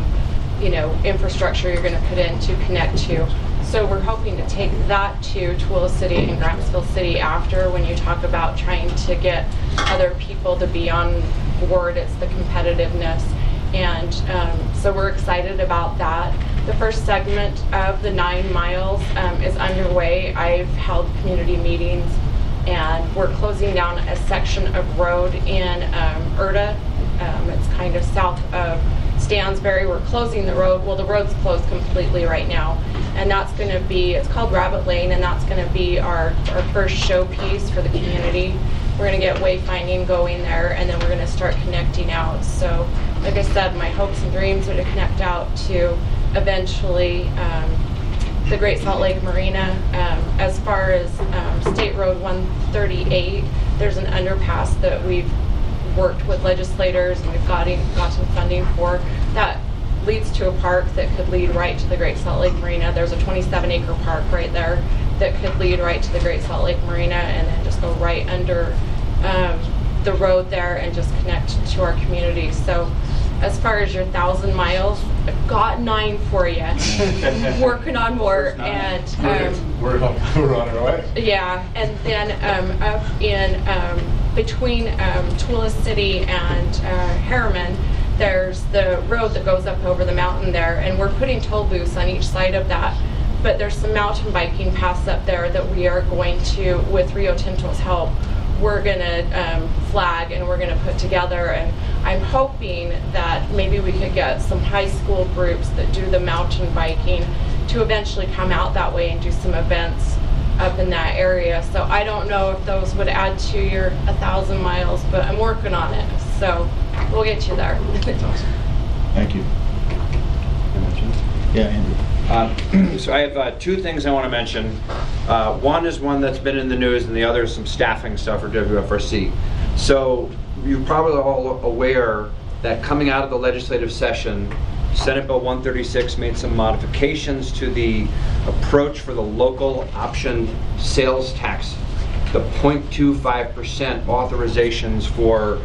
infrastructure you're going to put in to connect to. So we're hoping to take that to Tooele City and Grantsville City after, when you talk about trying to get other people to be on board. It's the competitiveness. And so we're excited about that. The first segment of the 9 miles is underway. I've held community meetings, and we're closing down a section of road in Erta. It's kind of south of Stansbury. We're closing the road. Well, the road's closed completely right now. And that's going to be, it's called Rabbit Lane, and that's going to be our first showpiece for the community. We're going to get wayfinding going there, and then we're going to start connecting out. So, like I said, my hopes and dreams are to connect out to eventually the Great Salt Lake Marina. As far as State Road 138, there's an underpass that we've worked with legislators and we've gotten funding for that leads to a park that could lead right to the Great Salt Lake Marina. There's a 27-acre park right there that could lead right to the Great Salt Lake Marina, and then just go right under the road there and just connect to our community. So as far as your 1,000 miles, I've got 9 for you. Working on more. And we're on our way. Yeah, and then up in between Tooele City and Harriman, there's the road that goes up over the mountain there, and we're putting toll booths on each side of that. But there's some mountain biking paths up there that we are going to, with Rio Tinto's help, we're going to flag and we're going to put together. And I'm hoping that maybe we could get some high school groups that do the mountain biking to eventually come out that way and do some events up in that area. So I don't know if those would add to your 1,000 miles, but I'm working on it. So we'll get you there. That's awesome. Thank you. Yeah, Andrew. So I have 2 things I want to mention. One is one that's been in the news, and the other is some staffing stuff for WFRC. So you're probably all aware that coming out of the legislative session, Senate Bill 136 made some modifications to the approach for the local option sales tax, the 0.25% authorizations for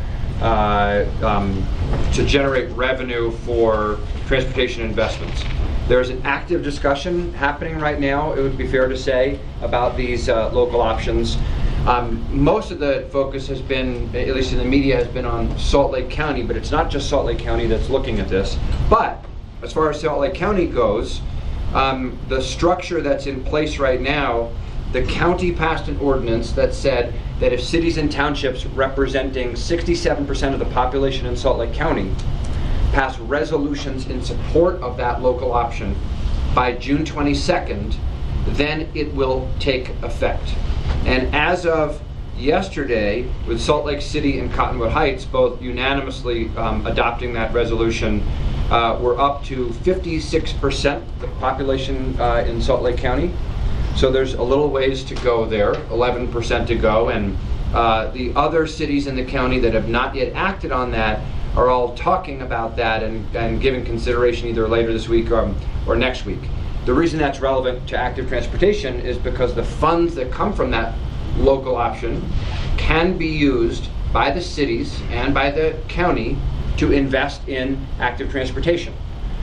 to generate revenue for transportation investments. There's an active discussion happening right now, it would be fair to say, about these local options. Most of the focus has been, at least in the media, has been on Salt Lake County, but it's not just Salt Lake County that's looking at this. But as far as Salt Lake County goes, the structure that's in place right now, the county passed an ordinance that said that if cities and townships representing 67% of the population in Salt Lake County pass resolutions in support of that local option by June 22nd, then it will take effect. And as of yesterday, with Salt Lake City and Cottonwood Heights both unanimously adopting that resolution, we're up to 56% of the population in Salt Lake County. So there's a little ways to go there, 11% to go, and the other cities in the county that have not yet acted on that are all talking about that and giving consideration either later this week or next week. The reason that's relevant to active transportation is because the funds that come from that local option can be used by the cities and by the county to invest in active transportation.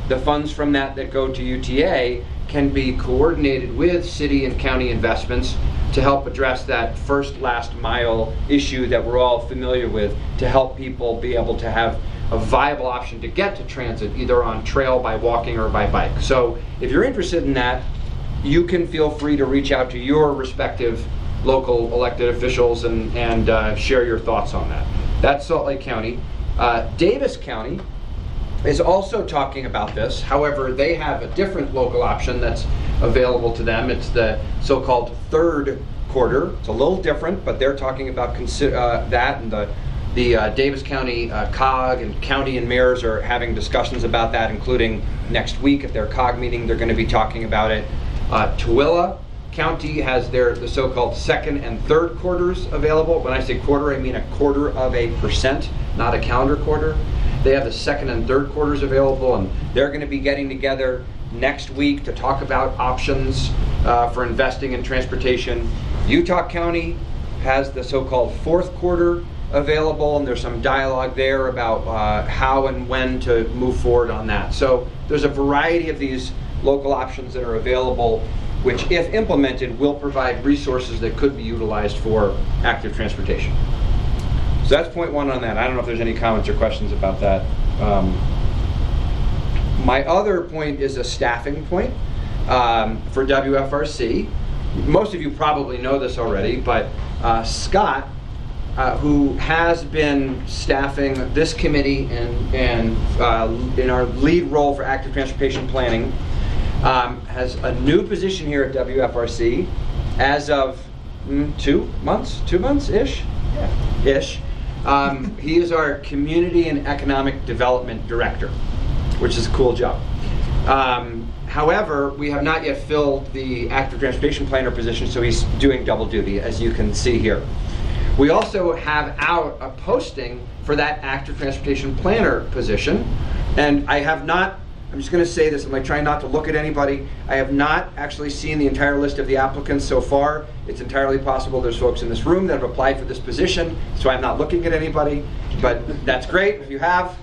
the funds from that go to UTA can be coordinated with city and county investments to help address that first last mile issue that we're all familiar with, to help people be able to have a viable option to get to transit, either on trail, by walking, or by bike. So if you're interested in that, you can feel free to reach out to your respective local elected officials and share your thoughts on that. That's Salt Lake County. Davis County is also talking about this. However, they have a different local option that's available to them. It's the so-called third quarter. It's a little different, but they're talking about that, and the Davis County COG and county and mayors are having discussions about that, including next week at their COG meeting. They're going to be talking about it. Tooele County has the so-called second and third quarters available. When I say quarter, I mean 0.25%, not a calendar quarter. They have the second and third quarters available, and they're going to be getting together next week to talk about options for investing in transportation. Utah County has the so-called fourth quarter available, and there's some dialogue there about how and when to move forward on that. So there's a variety of these local options that are available, which, if implemented, will provide resources that could be utilized for active transportation. So that's point one on that. I don't know if there's any comments or questions about that. My other point is a staffing point for WFRC. Most of you probably know this already, but Scott, who has been staffing this committee and in our lead role for active transportation planning, has a new position here at WFRC as of 2 months-ish? Yeah. Ish. He is our Community and Economic Development Director, which is a cool job. However, we have not yet filled the active transportation planner position, so he's doing double duty, as you can see here. We also have out a posting for that active transportation planner position, and I'm just going to say this, I'm trying not to look at anybody. I have not actually seen the entire list of the applicants so far. It's entirely possible there's folks in this room that have applied for this position, so I'm not looking at anybody, but that's great if you have.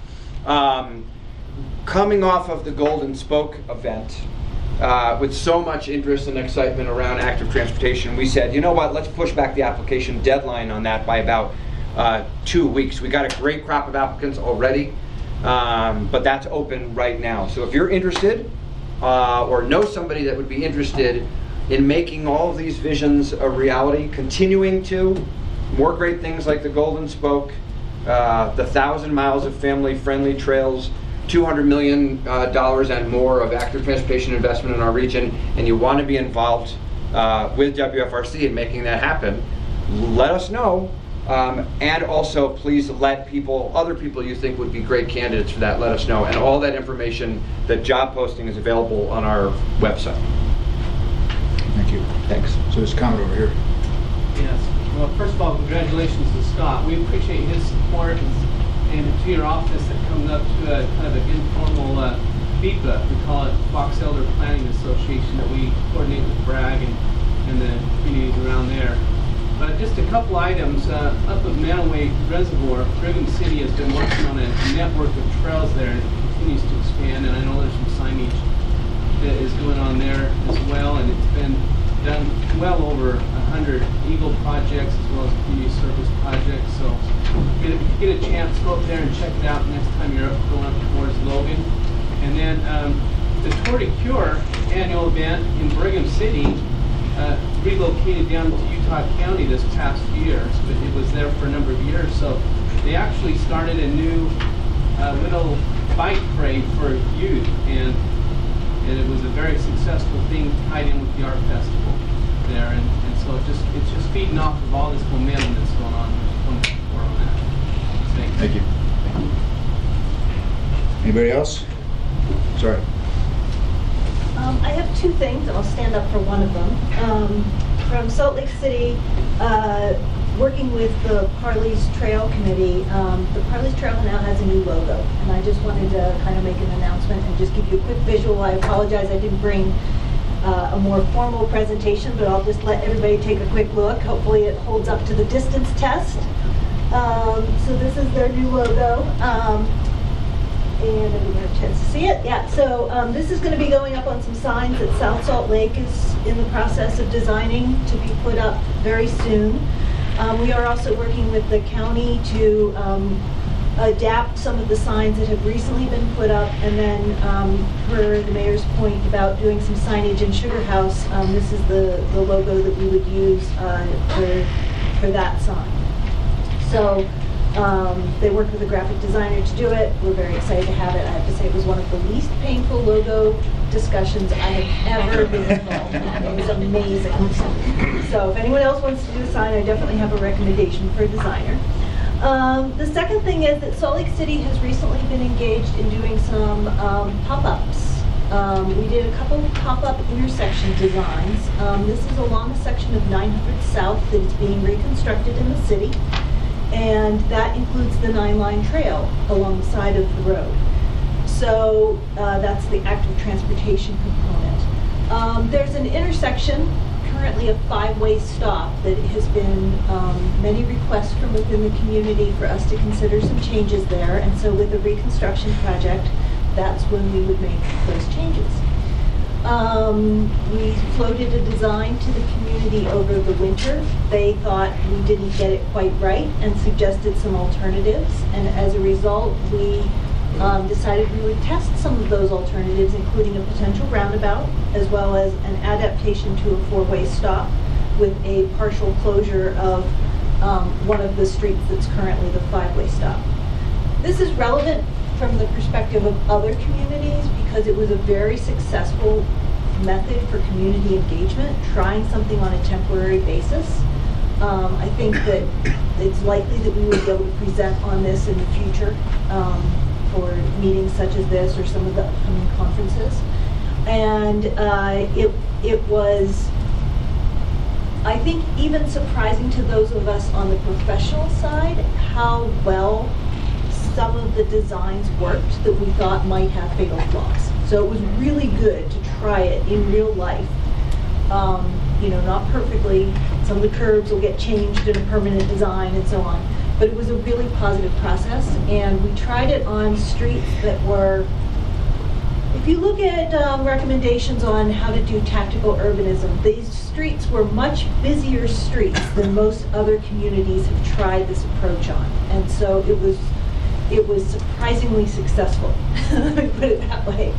Coming off of the Golden Spoke event, with so much interest and excitement around active transportation, we said, you know what, let's push back the application deadline on that by about 2 weeks. We got a great crop of applicants already. But that's open right now. So if you're interested or know somebody that would be interested in making all of these visions a reality, continuing to more great things like the Golden Spoke, the 1,000 miles of family-friendly trails, $200 million and more of active transportation investment in our region, and you want to be involved with WFRC in making that happen, let us know. And also, please let other people you think would be great candidates for that, let us know. And all that information, the job posting, is available on our website. Thank you. Thanks. So there's a comment over here. Yes. Well, first of all, congratulations to Scott. We appreciate his support and to your office that comes up to a kind of an informal FEPA. We call it Fox Elder Planning Association, that we coordinate with Bragg and the communities around there. Just a couple items. Up at Manaway Reservoir, Brigham City has been working on a network of trails there, and it continues to expand, and I know there's some signage that is going on there as well, and it's been done well over 100 Eagle projects as well as community service projects. So if you get a chance, go up there and check it out next time you're going up towards Logan. And then the Tour de Cure annual event in Brigham City relocated down to Utah County this past year, but it was there for a number of years. So they actually started a new little bike parade for youth, and it was a very successful thing tied in with the art festival there, and so it's just feeding off of all this momentum that's going on. On that. Thank you. Anybody else? Sorry. I have two things, and I'll stand up for one of them. From Salt Lake City, working with the Parley's Trail Committee, the Parley's Trail now has a new logo, and I just wanted to kind of make an announcement and just give you a quick visual. I apologize I didn't bring a more formal presentation, but I'll just let everybody take a quick look. Hopefully it holds up to the distance test. So this is their new logo. And everyone had a chance to see it. Yeah, so this is going to be going up on some signs that South Salt Lake is in the process of designing to be put up very soon. We are also working with the county to adapt some of the signs that have recently been put up, and then per the mayor's point about doing some signage in Sugar House, this is the logo that we would use for that sign. So they worked with a graphic designer to do it. We're very excited to have it. I have to say it was one of the least painful logo discussions I have ever been involved in. It was amazing. So if anyone else wants to do a sign, I definitely have a recommendation for a designer. The second thing is that Salt Lake City has recently been engaged in doing some pop-ups. We did a couple of pop-up intersection designs. This is along a section of 900 South that is being reconstructed in the city, and that includes the 9-line trail along the side of the road. So that's the active transportation component. There's an intersection, currently a 5-way stop, that has been many requests from within the community for us to consider some changes there, and so with the reconstruction project, that's when we would make those changes. We floated a design to the community over the winter. They thought we didn't get it quite right and suggested some alternatives, and as a result, we decided we would test some of those alternatives, including a potential roundabout, as well as an adaptation to a 4-way stop with a partial closure of one of the streets that's currently the 5-way stop. This is relevant from the perspective of other communities because it was a very successful method for community engagement, trying something on a temporary basis. I think that it's likely that we will be able to present on this in the future for meetings such as this or some of the upcoming conferences. And it was, I think, even surprising to those of us on the professional side how well some of the designs worked that we thought might have fatal flaws. So it was really good to try it in real life. Not perfectly. Some of the curves will get changed in a permanent design and so on. But it was a really positive process, and we tried it on streets that were, if you look at recommendations on how to do tactical urbanism, these streets were much busier streets than most other communities have tried this approach on. And so it was surprisingly successful, let me put it that way.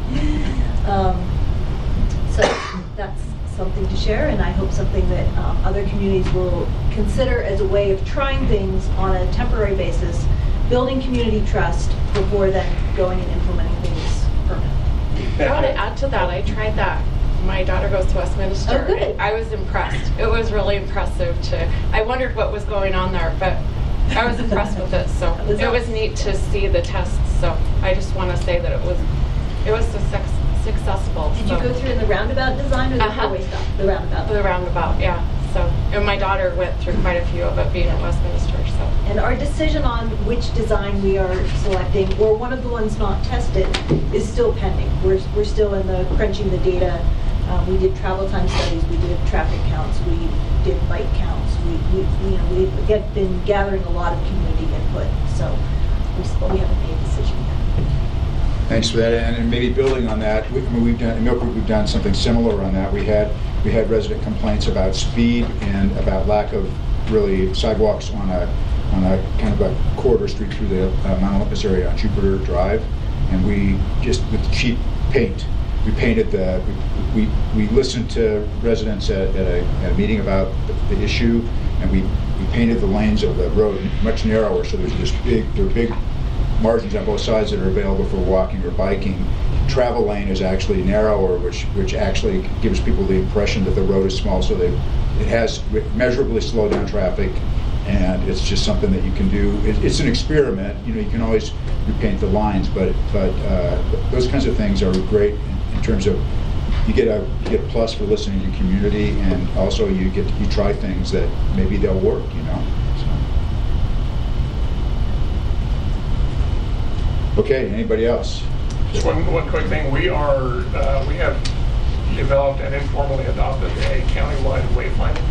So that's something to share, and I hope something that other communities will consider as a way of trying things on a temporary basis, building community trust before then going and implementing things permanently. I want to add to that. I tried that. My daughter goes to Westminster. Oh, good. I was impressed. It was really impressive I wondered what was going on there, but I was impressed with it. So it was neat to see the tests. So I just want to say that it was successful. Did you go through in the roundabout design or the 4-way stop? The roundabout. The roundabout, yeah. So, and my daughter went through quite a few of it being at Westminster. So. And our decision on which design we are selecting, or one of the ones not tested, is still pending. We're still in the crunching the data. We did travel time studies. We did traffic counts. We did bike counts. We've been gathering a lot of community input. So we haven't made a decision yet. Thanks for that, and maybe building on that, we've done in Millbrook, we've done something similar on that. We had resident complaints about speed and about lack of really sidewalks on a kind of a corridor street through the Mount Olympus area on Jupiter Drive, and we just with cheap paint, we painted we listened to residents at a meeting about the issue, and we painted the lanes of the road much narrower, so there's big margins on both sides that are available for walking or biking. Travel lane is actually narrower, which actually gives people the impression that the road is small, so it has measurably slowed down traffic, and it's just something that you can do. It's an experiment. You can always repaint the lines, but those kinds of things are great in terms of you get a plus for listening to your community, and also you try things that maybe they'll work. Okay, anybody else? Just one quick thing. We have developed and informally adopted a countywide wayfinding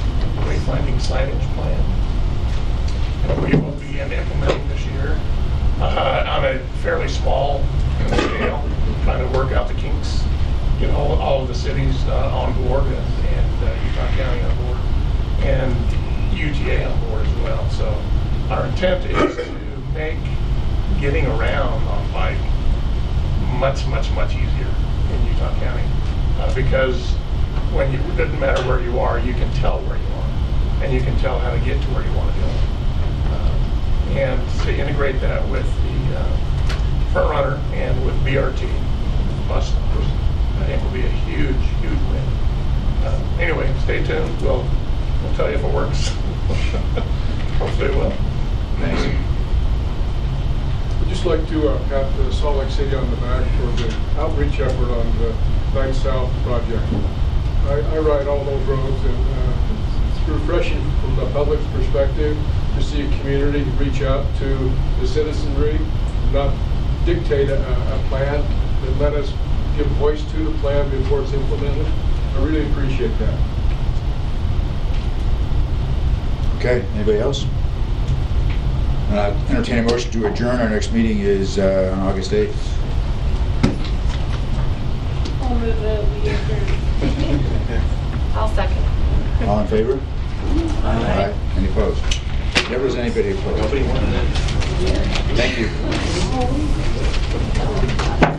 signage plan. And we will begin implementing this year. on a fairly small scale, trying to work out the kinks, get all of the cities on board and Utah County on board and UTA on board as well. So our intent is to make getting around on bike much easier in Utah County because when you, it doesn't matter where you are, you can tell where you are and you can tell how to get to where you want to go. And to integrate that with the Front Runner and with BRT bus stops, I think will be a huge win. Anyway, stay tuned. We'll tell you if it works. Hopefully it will. Thanks. I'd just like to pat Salt Lake City on the back for the outreach effort on the 9 South project. I ride all those roads, and it's refreshing from the public's perspective to see a community reach out to the citizenry, not dictate a plan, but let us give voice to the plan before it's implemented. I really appreciate that. Okay, anybody else? Entertain a motion to adjourn. Our next meeting is on August 8th. I'll move that we adjourn. I'll second. All in favor? Aye. Any opposed? Never was anybody opposed. Nobody wanted it. Thank you.